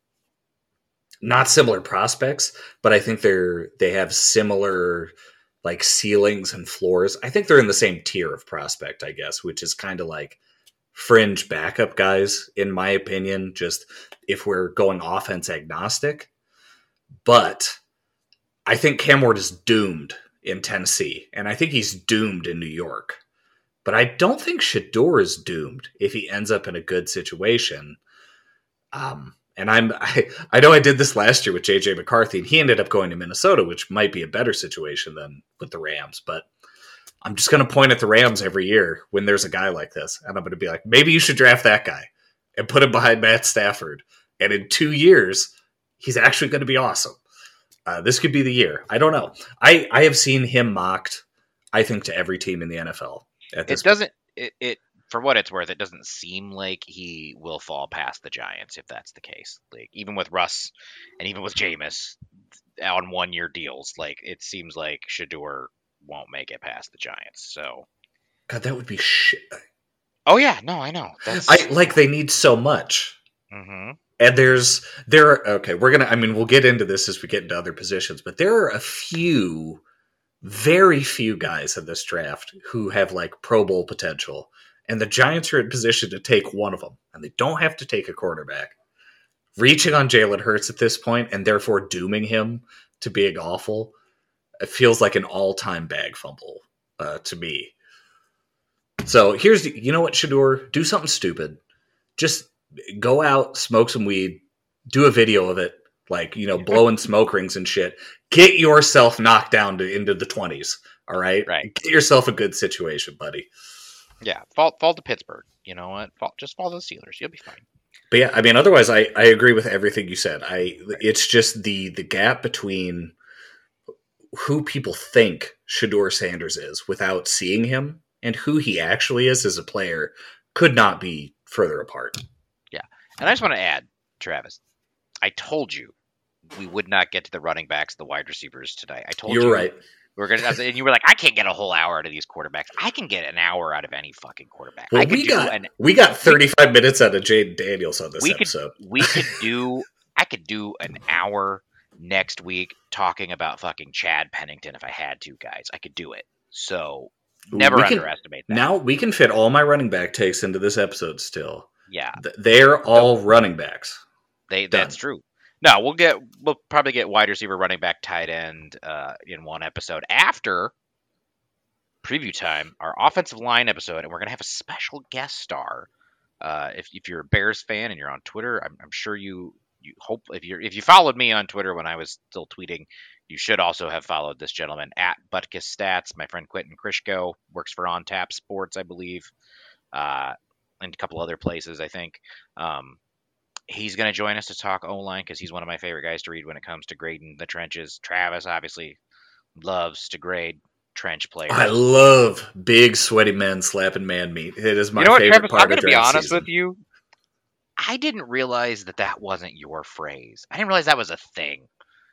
not similar prospects, but I think they're they have similar like ceilings and floors. I think they're in the same tier of prospect, I guess, which is kind of like fringe backup guys, in my opinion, just if we're going offense agnostic. But I think Cam Ward is doomed in Tennessee, and I think he's doomed in New York. But I don't think Shedeur is doomed if he ends up in a good situation. Um, and I'm I, I know I did this last year with J J McCarthy, and he ended up going to Minnesota, which might be a better situation than with the Rams. But I'm just going to point at the Rams every year when there's a guy like this, and I'm going to be like, maybe you should draft that guy and put him behind Matt Stafford. And in two years, he's actually going to be awesome. Uh, this could be the year. I don't know. I, I have seen him mocked, I think, to every team in the N F L. At this it doesn't, it, it, for what it's worth, it doesn't seem like he will fall past the Giants if that's the case. Like even with Russ and even with Jameis on one year deals, like it seems like Shedeur won't make it past the Giants. So, God, that would be shit. Oh yeah, no, I know. That's I like they need so much. Mm-hmm. And there's there are okay, we're gonna I mean we'll get into this as we get into other positions, but there are a few, very few guys in this draft who have like Pro Bowl potential. And the Giants are in position to take one of them. And they don't have to take a quarterback. Reaching on Jalen Hurts at this point and therefore dooming him to being awful, it feels like an all-time bag fumble uh, to me. So here's the, you know what, Shedeur? Do something stupid. Just go out, smoke some weed, do a video of it, like, you know, blowing smoke rings and shit. Get yourself knocked down to into the twenties, all right? Right. Get yourself a good situation, buddy. Yeah, fall fall to Pittsburgh. You know what? Fall, just fall to the Steelers. You'll be fine. But yeah, I mean, otherwise, I, I agree with everything you said. I It's just the the gap between who people think Shedeur Sanders is without seeing him and who he actually is as a player could not be further apart. Yeah, and I just want to add, Travis, I told you we would not get to the running backs, the wide receivers today. I told You're you. You're right. We're gonna, and you were like, I can't get a whole hour out of these quarterbacks. I can get an hour out of any fucking quarterback. Well, I could we do got an, we got thirty-five minutes out of Jaden Daniels on this we episode. Could, we could do. I could do an hour next week talking about fucking Chad Pennington if I had to, guys. I could do it. So never we can, underestimate that. Now we can fit all my running back takes into this episode. Still, yeah, they're all so, running backs. They Done. That's true. No, we'll get we'll probably get wide receiver, running back, tight end uh, in one episode after preview time, our offensive line episode, and we're gonna have a special guest star. Uh, if if you're a Bears fan and you're on Twitter, I'm, I'm sure you you hope if you if you followed me on Twitter when I was still tweeting, you should also have followed this gentleman at Butkus Stats. My friend Quentin Krishko works for On Tap Sports, I believe, uh, and a couple other places, I think. Um, He's going to join us to talk O-line because he's one of my favorite guys to read when it comes to grading the trenches. Travis obviously loves to grade trench players. I love big, sweaty men slapping man meat. It is my you know what, favorite Travis, part I'm of gonna draft be honest season. with you. I didn't realize that that wasn't your phrase. I didn't realize that was a thing.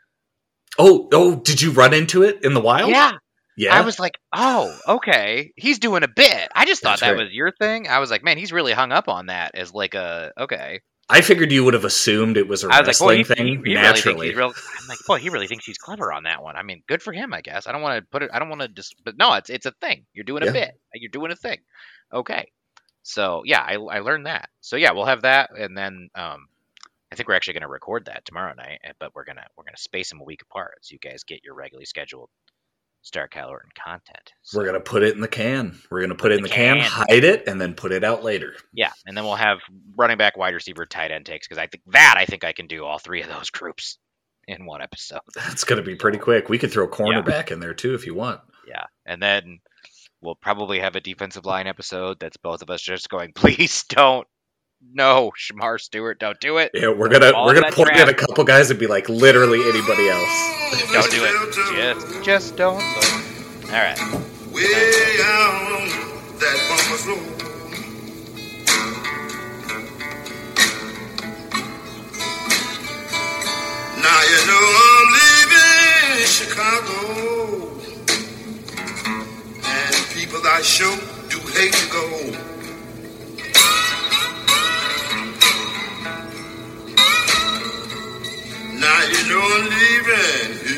Oh, oh, did you run into it in the wild? Yeah. Yeah. I was like, oh, okay. He's doing a bit. I just thought That's that right. was your thing. I was like, man, he's really hung up on that as like a, okay. I figured you would have assumed it was a I was wrestling like, boy, he, thing he, he naturally. Really real, I'm like, boy, he really thinks he's clever on that one. I mean, good for him, I guess. I don't want to put it. I don't want to just, but no, it's it's a thing. You're doing a Yeah. bit. You're doing a thing. Okay. So yeah, I I learned that. So yeah, we'll have that, and then um, I think we're actually going to record that tomorrow night, but we're gonna we're gonna space them a week apart so you guys get your regularly scheduled Start Kyle Orton content. So, We're going to put it in the can. We're going to put it in the, the can, can, hide it, and then put it out later. Yeah, and then we'll have running back, wide receiver, tight end takes, because I think that I think I can do all three of those groups in one episode. That's going to be pretty quick. We could throw cornerback yeah. in there too if you want. Yeah, and then we'll probably have a defensive line episode that's both of us just going, please don't. No, Shamar Stewart, don't do it. Yeah, we're gonna All we're gonna point draft. at a couple guys and be like, literally anybody else. Don't do it. Just just don't. All right. Way out on that bumper's road. Now you know I'm leaving Chicago, and people I sure do hate to go. Now you know I'm leaving